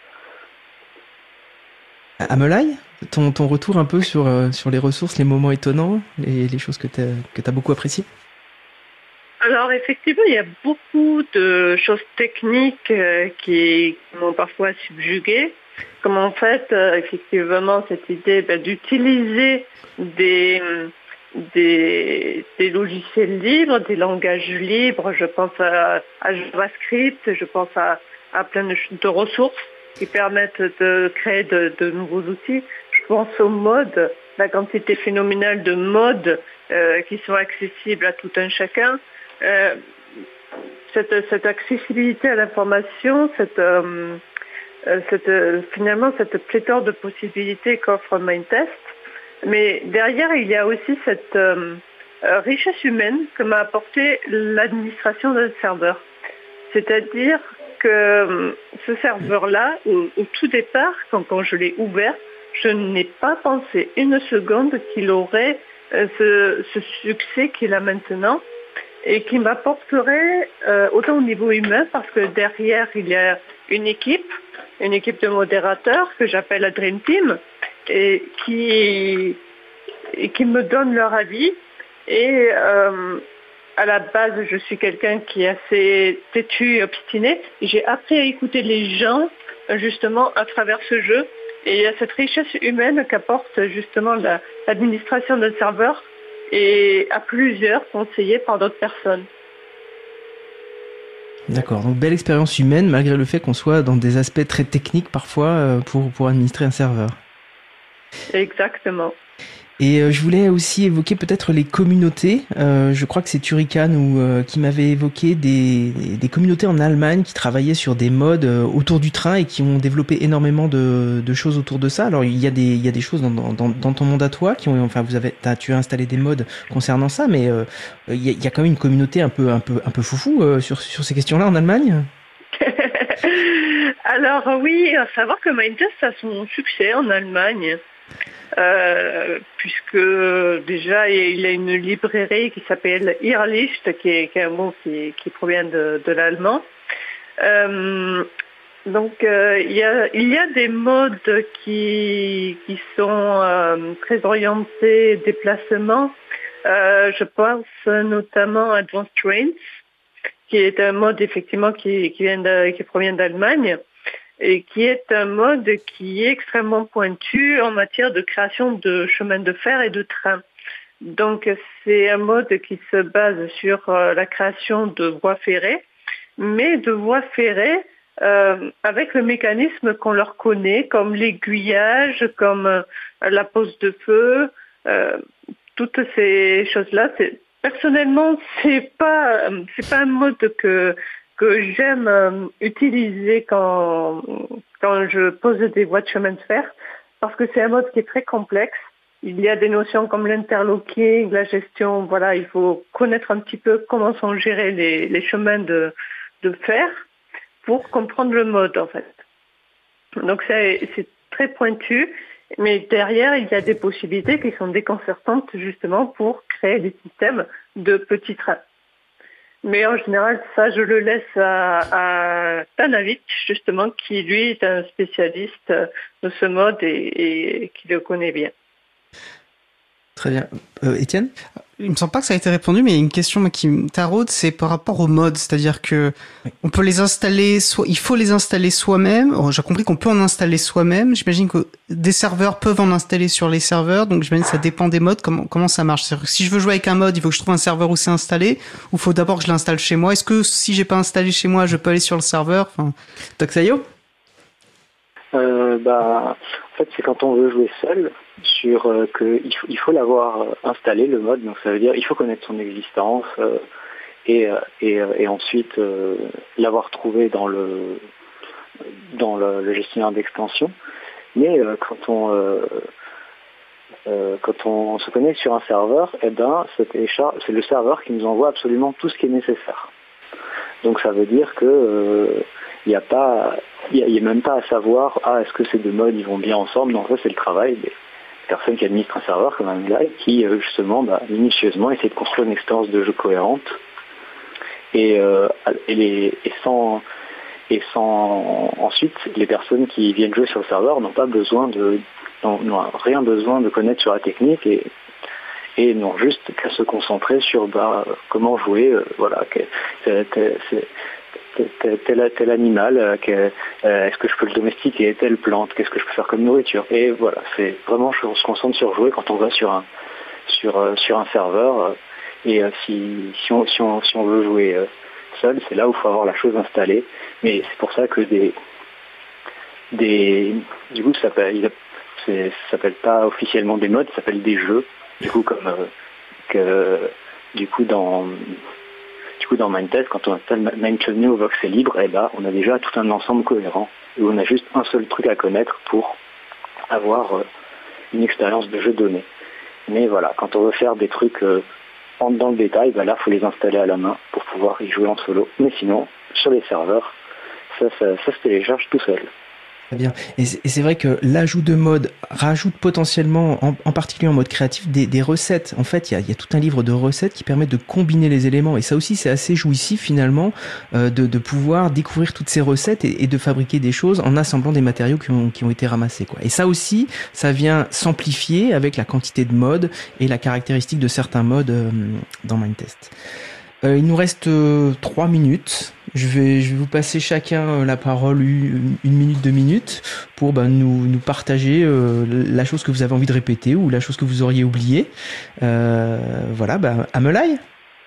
Amelai, ton, ton retour un peu sur, euh, sur les ressources, les moments étonnants, les, les choses que tu as beaucoup appréciées? Alors effectivement, il y a beaucoup de choses techniques euh, qui m'ont parfois subjuguée, comme en fait, euh, effectivement, cette idée ben, d'utiliser des... Des, des logiciels libres, des langages libres, je pense à, à JavaScript, je pense à, à plein de, de ressources qui permettent de créer de, de nouveaux outils. Je pense aux modes, la quantité phénoménale de modes euh, qui sont accessibles à tout un chacun. Euh, cette, cette accessibilité à l'information, cette, euh, cette, finalement cette pléthore de possibilités qu'offre Mindtest. Mais derrière, il y a aussi cette euh, richesse humaine que m'a apporté l'administration d'un serveur. C'est-à-dire que euh, ce serveur-là, au, au tout départ, quand, quand je l'ai ouvert, je n'ai pas pensé une seconde qu'il aurait euh, ce, ce succès qu'il a maintenant et qui m'apporterait euh, autant au niveau humain, parce que derrière, il y a une équipe, une équipe de modérateurs que j'appelle la Dream Team, et qui, et qui me donnent leur avis. Et euh, à la base, je suis quelqu'un qui est assez têtu et obstiné. J'ai appris à écouter les gens, justement, à travers ce jeu. Et il y a cette richesse humaine qu'apporte justement la, l'administration d'un serveur, et à plusieurs conseillés par d'autres personnes. D'accord, donc belle expérience humaine, malgré le fait qu'on soit dans des aspects très techniques parfois pour, pour administrer un serveur. Exactement. Et euh, je voulais aussi évoquer peut-être les communautés. Euh, je crois que c'est Turrican ou euh, qui m'avait évoqué des, des communautés en Allemagne qui travaillaient sur des modes euh, autour du train et qui ont développé énormément de, de choses autour de ça. Alors il y a des il y a des choses dans, dans, dans ton monde à toi qui ont, enfin vous avez t'as, tu as installé des modes concernant ça, mais euh, il y a, il y a quand même une communauté un peu un peu un peu foufou euh, sur sur ces questions-là en Allemagne. Alors oui, à savoir que Mindtest a son succès en Allemagne. Euh, puisque déjà il a une librairie qui s'appelle Irrlicht, qui est, qui est un mot qui, qui provient de, de l'allemand. Euh, donc euh, il y a il y a des modes qui qui sont euh, très orientés déplacement. Euh, je pense notamment à Advanced Trains, qui est un mode effectivement qui qui vient de, qui provient d'Allemagne et qui est un mode qui est extrêmement pointu en matière de création de chemins de fer et de trains. Donc c'est un mode qui se base sur euh, la création de voies ferrées, mais de voies ferrées euh, avec le mécanisme qu'on leur connaît, comme l'aiguillage, comme euh, la pose de feu, euh, toutes ces choses-là. C'est, personnellement, c'est pas c'est pas un mode que que j'aime euh, utiliser quand quand je pose des voies de chemin de fer, parce que c'est un mode qui est très complexe. Il y a des notions comme l'interlocking, la gestion, voilà, il faut connaître un petit peu comment sont gérés les, les chemins de, de fer pour comprendre le mode, en fait. Donc c'est, c'est très pointu, mais derrière, il y a des possibilités qui sont déconcertantes, justement, pour créer des systèmes de petits trains. Mais en général, ça, je le laisse à, à Tanavic, justement, qui, lui, est un spécialiste de ce mode et, et qui le connaît bien. Très bien. Euh, Étienne ? Il me semble pas que ça a été répondu, mais il y a une question qui me taraude, c'est par rapport aux mods, c'est-à-dire que on peut les installer, soit il faut les installer soi-même. Oh, j'ai compris qu'on peut en installer soi-même. J'imagine que des serveurs peuvent en installer sur les serveurs, donc j'imagine que ça dépend des mods. Comment comment ça marche ? C'est-à-dire que si je veux jouer avec un mod, il faut que je trouve un serveur où c'est installé, ou il faut d'abord que je l'installe chez moi. Est-ce que si j'ai pas installé chez moi, je peux aller sur le serveur ? Enfin, Toxayo ? Euh, bah, en fait, c'est quand on veut jouer seul, sur euh, que il faut, il faut l'avoir euh, installé le mode. Donc ça veut dire il faut connaître son existence euh, et, euh, et, euh, et ensuite euh, l'avoir trouvé dans le dans le, le gestionnaire d'extension. Mais euh, quand on euh, euh, quand on se connecte sur un serveur, eh ben c'est, c'est le serveur qui nous envoie absolument tout ce qui est nécessaire. Donc ça veut dire que euh, il n'y a pas, il n'y a, a même pas à savoir, ah, est-ce que ces deux modes, ils vont bien ensemble? Non, ça, c'est le travail des personnes qui administrent un serveur, comme un gars, qui, euh, justement, bah, minutieusement, essaie de construire une expérience de jeu cohérente. Et, euh, et, les, et sans, et sans, ensuite, les personnes qui viennent jouer sur le serveur n'ont pas besoin de, n'ont, n'ont rien besoin de connaître sur la technique et, et n'ont juste qu'à se concentrer sur, bah, comment jouer, euh, voilà, que, c'est, c'est, Tel, tel, tel animal, que, euh, est-ce que je peux le domestiquer, telle plante, qu'est-ce que je peux faire comme nourriture. Et voilà, c'est vraiment, on se concentre sur jouer quand on va sur un, sur, euh, sur un serveur. Euh, et euh, si, si, on, si, on, si on veut jouer euh, seul, c'est là où il faut avoir la chose installée. Mais c'est pour ça que des, des du coup, ça s'appelle, c'est, ça s'appelle pas officiellement des modes, ça s'appelle des jeux. Du coup, comme euh, que, du coup, dans Du coup, dans Mindtest, quand on installe Mindchutney au voxel libre, eh ben, on a déjà tout un ensemble cohérent où on a juste un seul truc à connaître pour avoir euh, une expérience de jeu donnée. Mais voilà, quand on veut faire des trucs euh, dans le détail, ben là, il faut les installer à la main pour pouvoir y jouer en solo. Mais sinon, sur les serveurs, ça, ça, ça se télécharge tout seul. Très bien. Et c'est, et c'est vrai que l'ajout de modes rajoute potentiellement, en, en particulier en mode créatif, des, des recettes. En fait, il y a, y a tout un livre de recettes qui permet de combiner les éléments. Et ça aussi, c'est assez jouissif finalement euh, de, de pouvoir découvrir toutes ces recettes et, et de fabriquer des choses en assemblant des matériaux qui ont, qui ont été ramassés, quoi. Et ça aussi, ça vient s'amplifier avec la quantité de modes et la caractéristique de certains modes euh, dans Mindtest. Euh, il nous reste euh, trois minutes. Je vais, je vais vous passer chacun la parole une, une minute, deux minutes pour bah, nous, nous partager euh, la chose que vous avez envie de répéter ou la chose que vous auriez oubliée. Euh, voilà, bah, Amelai.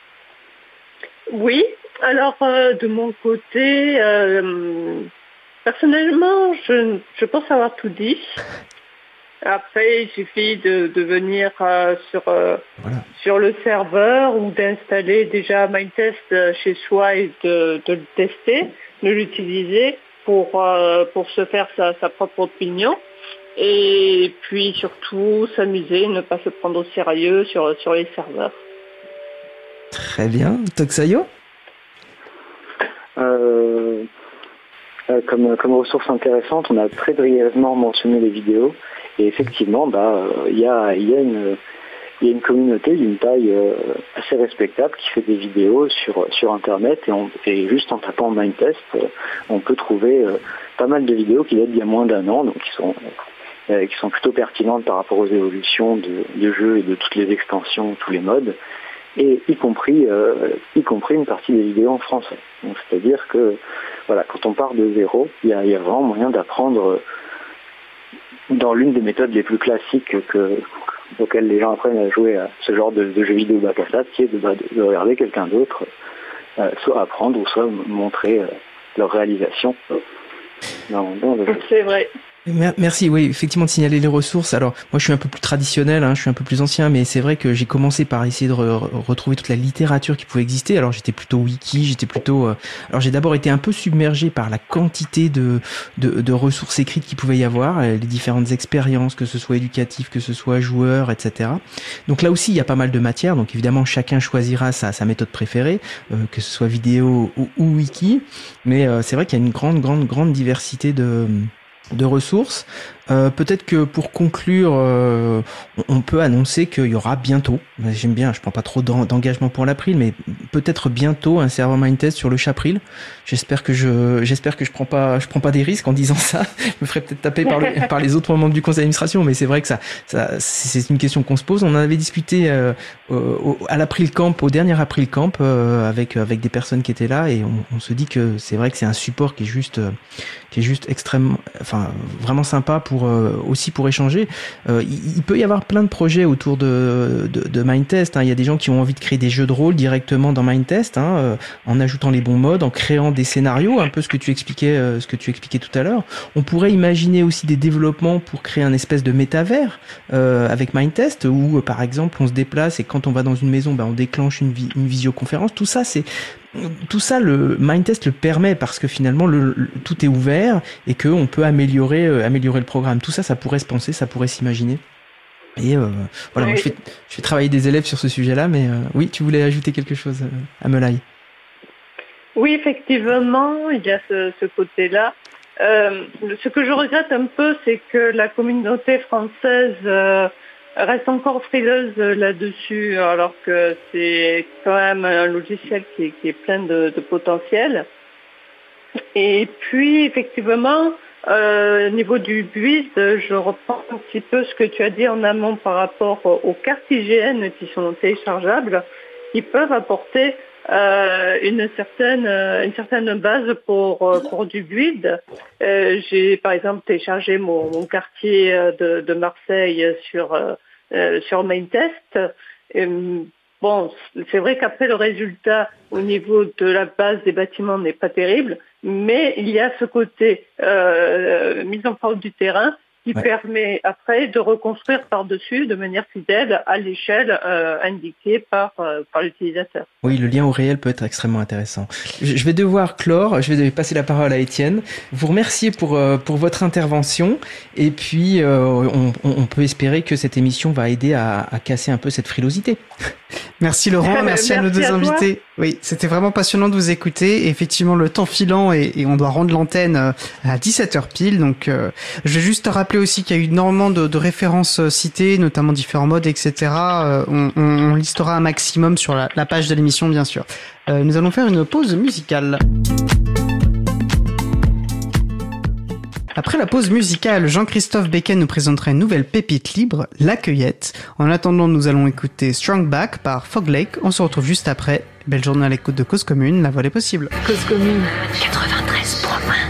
Oui, alors euh, de mon côté, euh, personnellement, je, je pense avoir tout dit. Après, il suffit de, de venir euh, sur, euh, voilà. sur le serveur ou d'installer déjà Mindtest chez soi et de, de le tester, de l'utiliser pour, euh, pour se faire sa, sa propre opinion. Et puis surtout s'amuser, ne pas se prendre au sérieux sur, sur les serveurs. Très bien. Toxayo ? euh, euh, comme, comme ressource intéressante, on a très brièvement mentionné les vidéos. Et effectivement, bah, il y a, y a une, il y a une communauté d'une taille euh, assez respectable qui fait des vidéos sur, sur Internet et, on, et juste en tapant Mindtest, euh, on peut trouver euh, pas mal de vidéos qui datent d'il y a moins d'un an, donc qui sont, euh, qui sont plutôt pertinentes par rapport aux évolutions de, de jeux et de toutes les extensions, tous les modes, et y compris, euh, y compris une partie des vidéos en français. Donc, c'est-à-dire que voilà, quand on part de zéro, il y a, il y a vraiment moyen d'apprendre dans l'une des méthodes les plus classiques que auxquelles les gens apprennent à jouer à ce genre de, de jeux vidéo bac à sable, qui est de, de, de regarder quelqu'un d'autre euh, soit apprendre ou soit montrer euh, leur réalisation dans, dans le jeu. C'est vrai. Merci, oui, effectivement de signaler les ressources. Alors, moi je suis un peu plus traditionnel, hein, je suis un peu plus ancien, mais c'est vrai que j'ai commencé par essayer de re- retrouver toute la littérature qui pouvait exister. Alors j'étais plutôt wiki, j'étais plutôt... Euh... Alors j'ai d'abord été un peu submergé par la quantité de, de, de ressources écrites qu'il pouvait y avoir, les différentes expériences, que ce soit éducatif, que ce soit joueur, et cetera. Donc là aussi il y a pas mal de matière, donc évidemment chacun choisira sa, sa méthode préférée, euh, que ce soit vidéo ou, ou wiki, mais euh, c'est vrai qu'il y a une grande, grande, grande diversité de... de ressources. Euh, peut-être que pour conclure, euh, on peut annoncer qu'il y aura bientôt, j'aime bien, je prends pas trop d'engagement pour l'April, mais peut-être bientôt un serveur Mindtest sur le Chapril. J'espère que je, j'espère que je prends pas, je prends pas des risques en disant ça. Je me ferais peut-être taper par, le, par les autres membres du conseil d'administration, mais c'est vrai que ça, ça, c'est une question qu'on se pose. On en avait discuté euh, au, à l'April Camp, au dernier April Camp, euh, avec avec des personnes qui étaient là, et on, on se dit que c'est vrai que c'est un support qui est juste, euh, qui est juste extrêmement, enfin vraiment sympa pour euh, aussi pour échanger. Euh, il, il peut y avoir plein de projets autour de de, de Mindtest. Hein. Il y a des gens qui ont envie de créer des jeux de rôle directement dans Mindtest, hein, euh, en ajoutant les bons modes, en créant des scénarios, un peu ce que tu expliquais, euh, ce que tu expliquais tout à l'heure. On pourrait imaginer aussi des développements pour créer un espèce de métavers euh, avec Mindtest, où euh, par exemple on se déplace et quand on va dans une maison, ben on déclenche une, vi une visioconférence. Tout ça, c'est Tout ça, le Mindtest le permet parce que finalement le, le, tout est ouvert et que on peut améliorer, euh, améliorer le programme. Tout ça, ça pourrait se penser, ça pourrait s'imaginer. Et euh, voilà, oui. moi je fais, je fais travailler des élèves sur ce sujet-là, mais euh, oui, tu voulais ajouter quelque chose, euh, Amelaï? Oui, effectivement, il y a ce, ce côté-là. Euh, ce que je regrette un peu, c'est que la communauté française euh, reste encore frileuse là-dessus, alors que c'est quand même un logiciel qui est, qui est plein de, de potentiel. Et puis, effectivement, euh, au niveau du build, je reprends un petit peu ce que tu as dit en amont par rapport aux cartes I G N qui sont téléchargeables, qui peuvent apporter euh, une certaine une certaine base pour pour du build. Euh, j'ai par exemple téléchargé mon, mon quartier de, de Marseille sur euh, sur Mindtest. Et, bon, c'est vrai qu'après le résultat au niveau de la base des bâtiments n'est pas terrible, mais il y a ce côté euh, mise en forme du terrain qui ouais. permet après de reconstruire par-dessus de manière fidèle à l'échelle euh, indiquée par, euh, par l'utilisateur. Oui, le lien au réel peut être extrêmement intéressant. Je vais devoir clore, je vais passer la parole à Étienne. Vous remercier pour, euh, pour votre intervention et puis euh, on, on peut espérer que cette émission va aider à, à casser un peu cette frilosité. Merci Laurent, merci, merci à nos deux à invités. Oui, c'était vraiment passionnant de vous écouter. Et effectivement, le temps filant et, et on doit rendre l'antenne à dix-sept heures pile. Donc, euh, je vais juste rappeler aussi qu'il y a eu énormément de, de références citées, notamment différents modes, et cetera. Euh, on, on, on listera un maximum sur la, la page de l'émission, bien sûr. Euh, nous allons faire une pause musicale. Après la pause musicale, Jean-Christophe Becquet nous présentera une nouvelle pépite libre, La Cueillette. En attendant, nous allons écouter Strong Back par Fog Lake. On se retrouve juste après. Belle journée à l'écoute de Cause Commune, la voix est possible. Cause Commune, quatre-vingt-treize point un.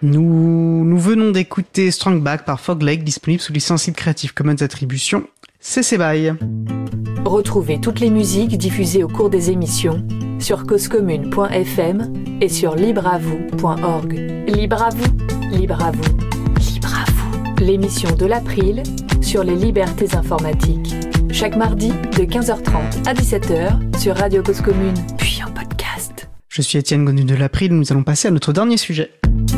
Nous, nous venons d'écouter Strong Back par Fog Lake, disponible sous licence libre Creative Commons Attribution C C B Y. Retrouvez toutes les musiques diffusées au cours des émissions sur cause commune point f m et sur libre à vous point org. Libre à vous, libre à vous, libre à vous. L'émission de l'April sur les libertés informatiques. Chaque mardi de quinze heures trente à dix-sept heures sur Radio Cause Commune, puis en podcast. Je suis Étienne Gonu de l'April, nous allons passer à notre dernier sujet.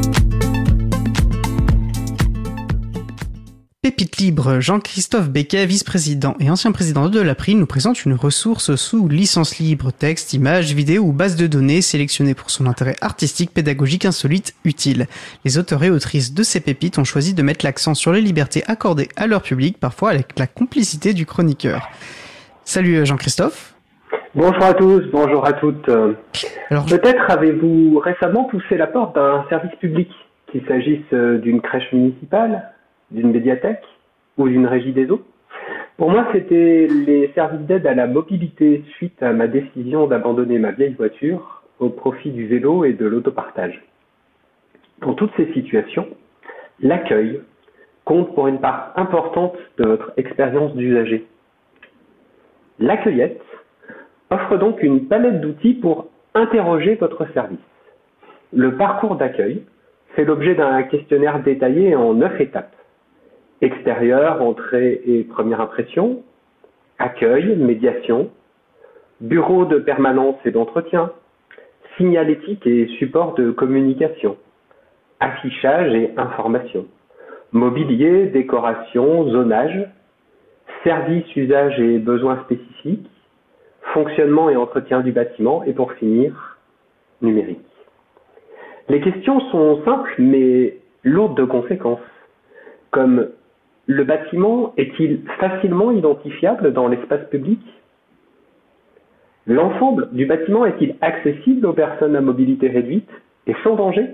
Pépite libre, Jean-Christophe Becquet, vice-président et ancien président de l'April, nous présente une ressource sous licence libre, texte, images, vidéos ou bases de données sélectionnées pour son intérêt artistique, pédagogique, insolite, utile. Les auteurs et autrices de ces pépites ont choisi de mettre l'accent sur les libertés accordées à leur public, parfois avec la complicité du chroniqueur. Salut Jean-Christophe. Bonjour à tous, bonjour à toutes. Alors, peut-être avez-vous récemment poussé la porte d'un service public, qu'il s'agisse d'une crèche municipale, d'une médiathèque ou d'une régie des eaux. Pour moi, c'était les services d'aide à la mobilité suite à ma décision d'abandonner ma vieille voiture au profit du vélo et de l'autopartage. Dans toutes ces situations, l'accueil compte pour une part importante de votre expérience d'usager. L'accueillette offre donc une palette d'outils pour interroger votre service. Le parcours d'accueil fait l'objet d'un questionnaire détaillé en neuf étapes. Extérieur, entrée et première impression, accueil, médiation, bureau de permanence et d'entretien, signalétique et support de communication, affichage et information, mobilier, décoration, zonage, service, usage et besoins spécifiques, fonctionnement et entretien du bâtiment et pour finir, numérique. Les questions sont simples mais lourdes de conséquences, comme le bâtiment est-il facilement identifiable dans l'espace public? L'ensemble du bâtiment est-il accessible aux personnes à mobilité réduite et sans danger?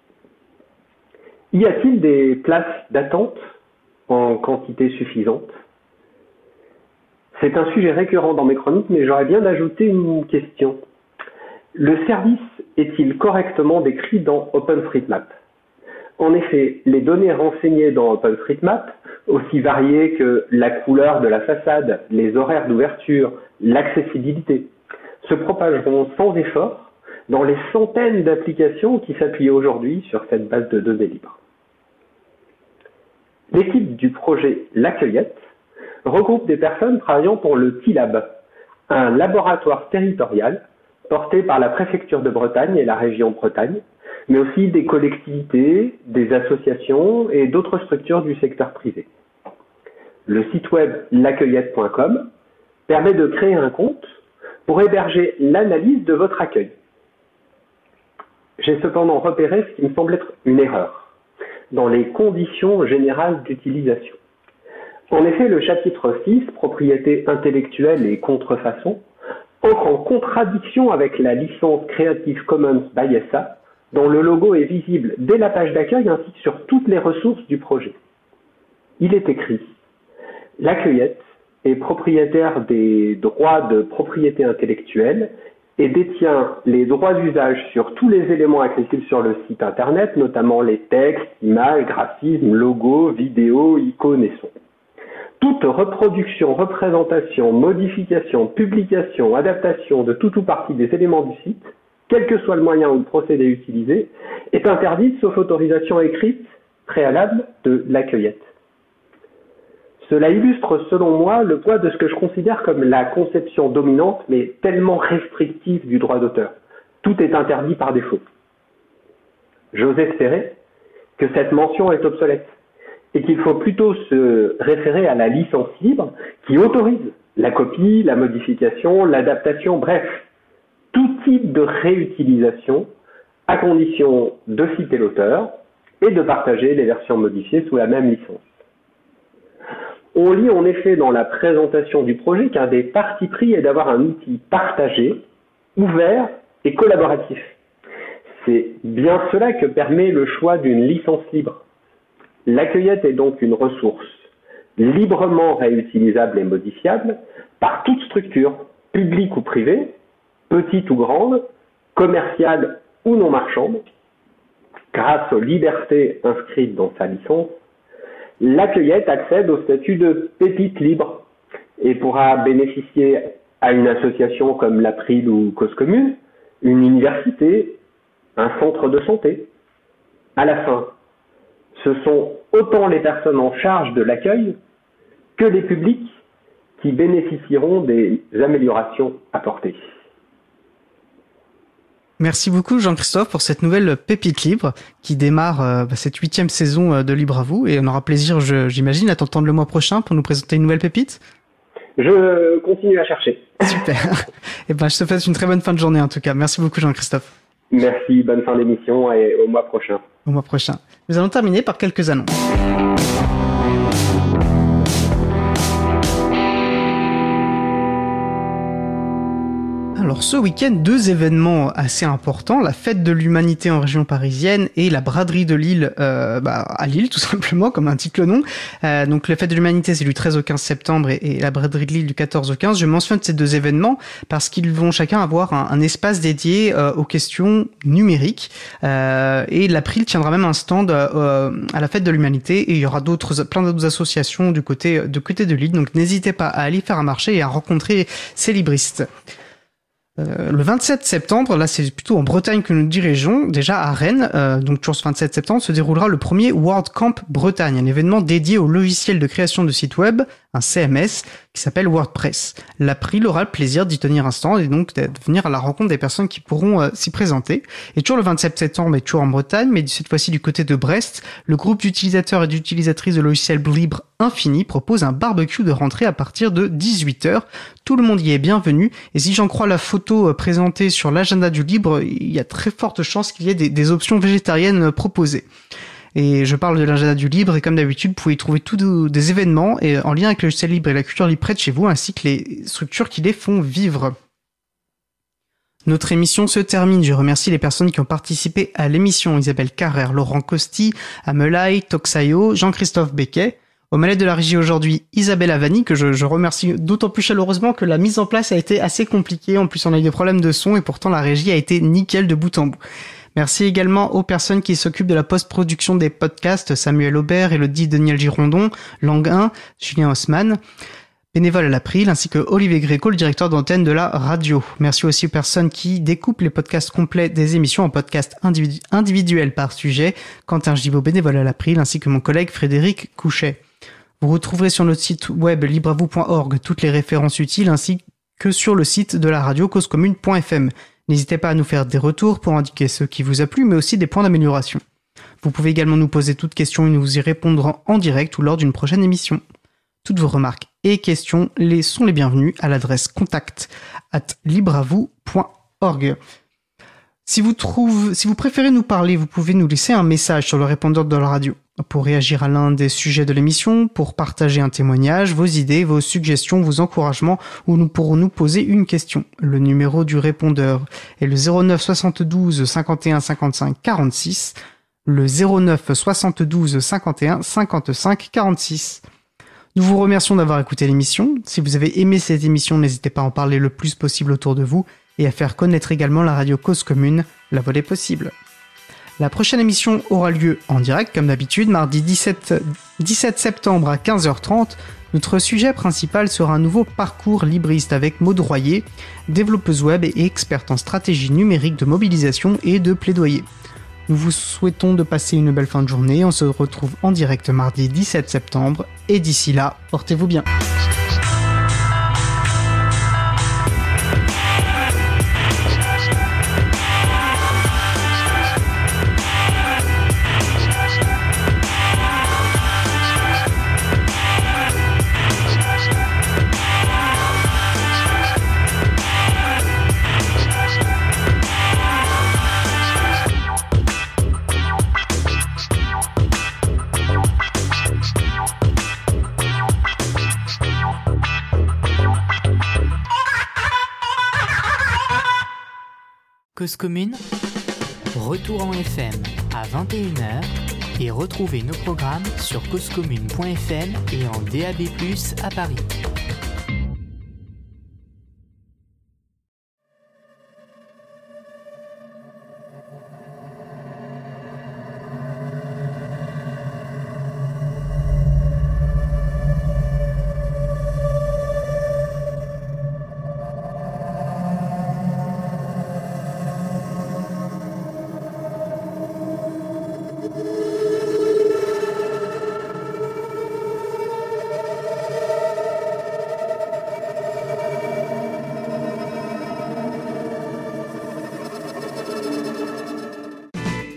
Y a-t-il des places d'attente en quantité suffisante? C'est un sujet récurrent dans mes chroniques, mais j'aurais bien ajouté une question. Le service est-il correctement décrit dans OpenStreetMap? En effet, les données renseignées dans OpenStreetMap, aussi variées que la couleur de la façade, les horaires d'ouverture, l'accessibilité, se propageront sans effort dans les centaines d'applications qui s'appuient aujourd'hui sur cette base de données libre. L'équipe du projet L'Accueillette regroupe des personnes travaillant pour le T Lab, un laboratoire territorial porté par la préfecture de Bretagne et la région Bretagne, mais aussi des collectivités, des associations et d'autres structures du secteur privé. Le site web l'accueillette point com permet de créer un compte pour héberger l'analyse de votre accueil. J'ai cependant repéré ce qui me semble être une erreur dans les conditions générales d'utilisation. En effet, le chapitre six, propriété intellectuelle et contrefaçon, entre en contradiction avec la licence Creative Commons by S A, dont le logo est visible dès la page d'accueil ainsi que sur toutes les ressources du projet. Il est écrit « L'Accueillette est propriétaire des droits de propriété intellectuelle et détient les droits d'usage sur tous les éléments accessibles sur le site internet, notamment les textes, images, graphismes, logos, vidéos, icônes et sons. Toute reproduction, représentation, modification, publication, adaptation de tout ou partie des éléments du site, quel que soit le moyen ou le procédé utilisé, est interdite sauf autorisation écrite préalable de l'accueillette. Cela illustre selon moi le poids de ce que je considère comme la conception dominante mais tellement restrictive du droit d'auteur. Tout est interdit par défaut. J'ose espérer que cette mention est obsolète et qu'il faut plutôt se référer à la licence libre qui autorise la copie, la modification, l'adaptation, bref, tout type de réutilisation à condition de citer l'auteur et de partager les versions modifiées sous la même licence. On lit en effet dans la présentation du projet qu'un des partis pris est d'avoir un outil partagé, ouvert et collaboratif. C'est bien cela que permet le choix d'une licence libre. L'accueillette est donc une ressource librement réutilisable et modifiable par toute structure, publique ou privée, petite ou grande, commerciale ou non marchande, grâce aux libertés inscrites dans sa licence, la cueillette accède au statut de pépite libre et pourra bénéficier à une association comme l'April ou Cause Commune, une université, un centre de santé. À la fin, ce sont autant les personnes en charge de l'accueil que les publics qui bénéficieront des améliorations apportées. Merci beaucoup Jean-Christophe pour cette nouvelle pépite libre qui démarre euh, cette huitième saison de Libre à vous, et on aura plaisir, je, j'imagine, à t'entendre le mois prochain pour nous présenter une nouvelle pépite. Je continue à chercher. Super. Et ben, je te souhaite une très bonne fin de journée en tout cas. Merci beaucoup Jean-Christophe. Merci, bonne fin d'émission et au mois prochain. Au mois prochain. Nous allons terminer par quelques annonces. Alors ce week-end, deux événements assez importants, la fête de l'humanité en région parisienne et la braderie de Lille euh, bah, à Lille tout simplement, comme indique le nom. Euh, donc la fête de l'humanité c'est du treize au quinze septembre et, et la braderie de Lille du quatorze au quinze. Je mentionne ces deux événements parce qu'ils vont chacun avoir un, un espace dédié euh, aux questions numériques euh, et l'April tiendra même un stand euh, à la fête de l'humanité et il y aura d'autres, plein d'autres associations du côté, du côté de Lille, donc n'hésitez pas à aller faire un marché et à rencontrer ces libristes. Euh, le vingt-sept septembre, là c'est plutôt en Bretagne que nous dirigeons, déjà à Rennes, euh, donc toujours ce vingt-sept septembre, se déroulera le premier WordCamp Bretagne, un événement dédié au logiciel de création de sites web, un C M S, qui s'appelle WordPress. L'April aura le plaisir d'y tenir un stand et donc de venir à la rencontre des personnes qui pourront euh, s'y présenter. Et toujours le vingt-sept septembre, et toujours en Bretagne, mais cette fois-ci du côté de Brest, le groupe d'utilisateurs et d'utilisatrices de logiciels libre Infini propose un barbecue de rentrée à partir de dix-huit heures. Tout le monde y est bienvenu et si j'en crois la photo présentée sur l'agenda du libre, il y a très forte chance qu'il y ait des, des options végétariennes proposées. Et je parle de l'agenda du libre et comme d'habitude, vous pouvez y trouver tous des événements et en lien avec le logiciel libre et la culture libre près de chez vous ainsi que les structures qui les font vivre. Notre émission se termine. Je remercie les personnes qui ont participé à l'émission. Isabelle Carrère, Laurent Costi, Amelai, Toxayo, Jean-Christophe Becquet. Au manettes de la régie aujourd'hui, Isabelle Avani, que je, je remercie d'autant plus chaleureusement que la mise en place a été assez compliquée. En plus, on a eu des problèmes de son et pourtant la régie a été nickel de bout en bout. Merci également aux personnes qui s'occupent de la post-production des podcasts, Samuel Aubert, Elodie Daniel Girondon, Languin, Julien Haussmann, bénévole à l'April, ainsi que Olivier Gréco, le directeur d'antenne de la radio. Merci aussi aux personnes qui découpent les podcasts complets des émissions en podcasts individu- individuels par sujet, Quentin Gibaud, bénévole à l'April, ainsi que mon collègue Frédéric Couchet. Vous retrouverez sur notre site web libre à vous point org toutes les références utiles ainsi que sur le site de la radio cause commune point f m. N'hésitez pas à nous faire des retours pour indiquer ce qui vous a plu, mais aussi des points d'amélioration. Vous pouvez également nous poser toutes questions et nous vous y répondrons en direct ou lors d'une prochaine émission. Toutes vos remarques et questions les sont les bienvenues à l'adresse contact arobase libre à vous point org. Si vous trouvez, si vous préférez nous parler, vous pouvez nous laisser un message sur le répondeur de la radio pour réagir à l'un des sujets de l'émission, pour partager un témoignage, vos idées, vos suggestions, vos encouragements, ou nous pourrons nous poser une question. Le numéro du répondeur est le zéro neuf soixante-douze cinquante et un cinquante-cinq quarante-six, le zéro neuf soixante-douze cinquante et un cinquante-cinq quarante-six. Nous vous remercions d'avoir écouté l'émission. Si vous avez aimé cette émission, n'hésitez pas à en parler le plus possible autour de vous et à faire connaître également la radio Cause Commune, la voie des possibles. La prochaine émission aura lieu en direct, comme d'habitude, mardi dix-sept septembre à quinze heures trente. Notre sujet principal sera un nouveau parcours libriste avec Maud Royer, développeuse web et experte en stratégie numérique de mobilisation et de plaidoyer. Nous vous souhaitons de passer une belle fin de journée. On se retrouve en direct mardi dix-sept septembre. Et d'ici là, portez-vous bien. Cause Commune, retour en F M à vingt et une heures et retrouvez nos programmes sur cause commune point f m et en D A B plus, à Paris.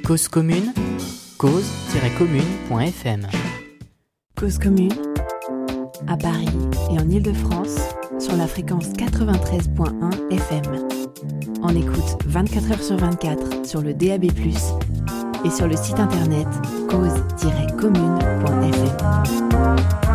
Cause commune, cause tiret commune point f m. Cause commune, à Paris et en Île-de-France, sur la fréquence quatre-vingt-treize virgule un F M. En écoute vingt-quatre heures sur vingt-quatre sur le D A B plus, et sur le site internet cause tiret commune point f m.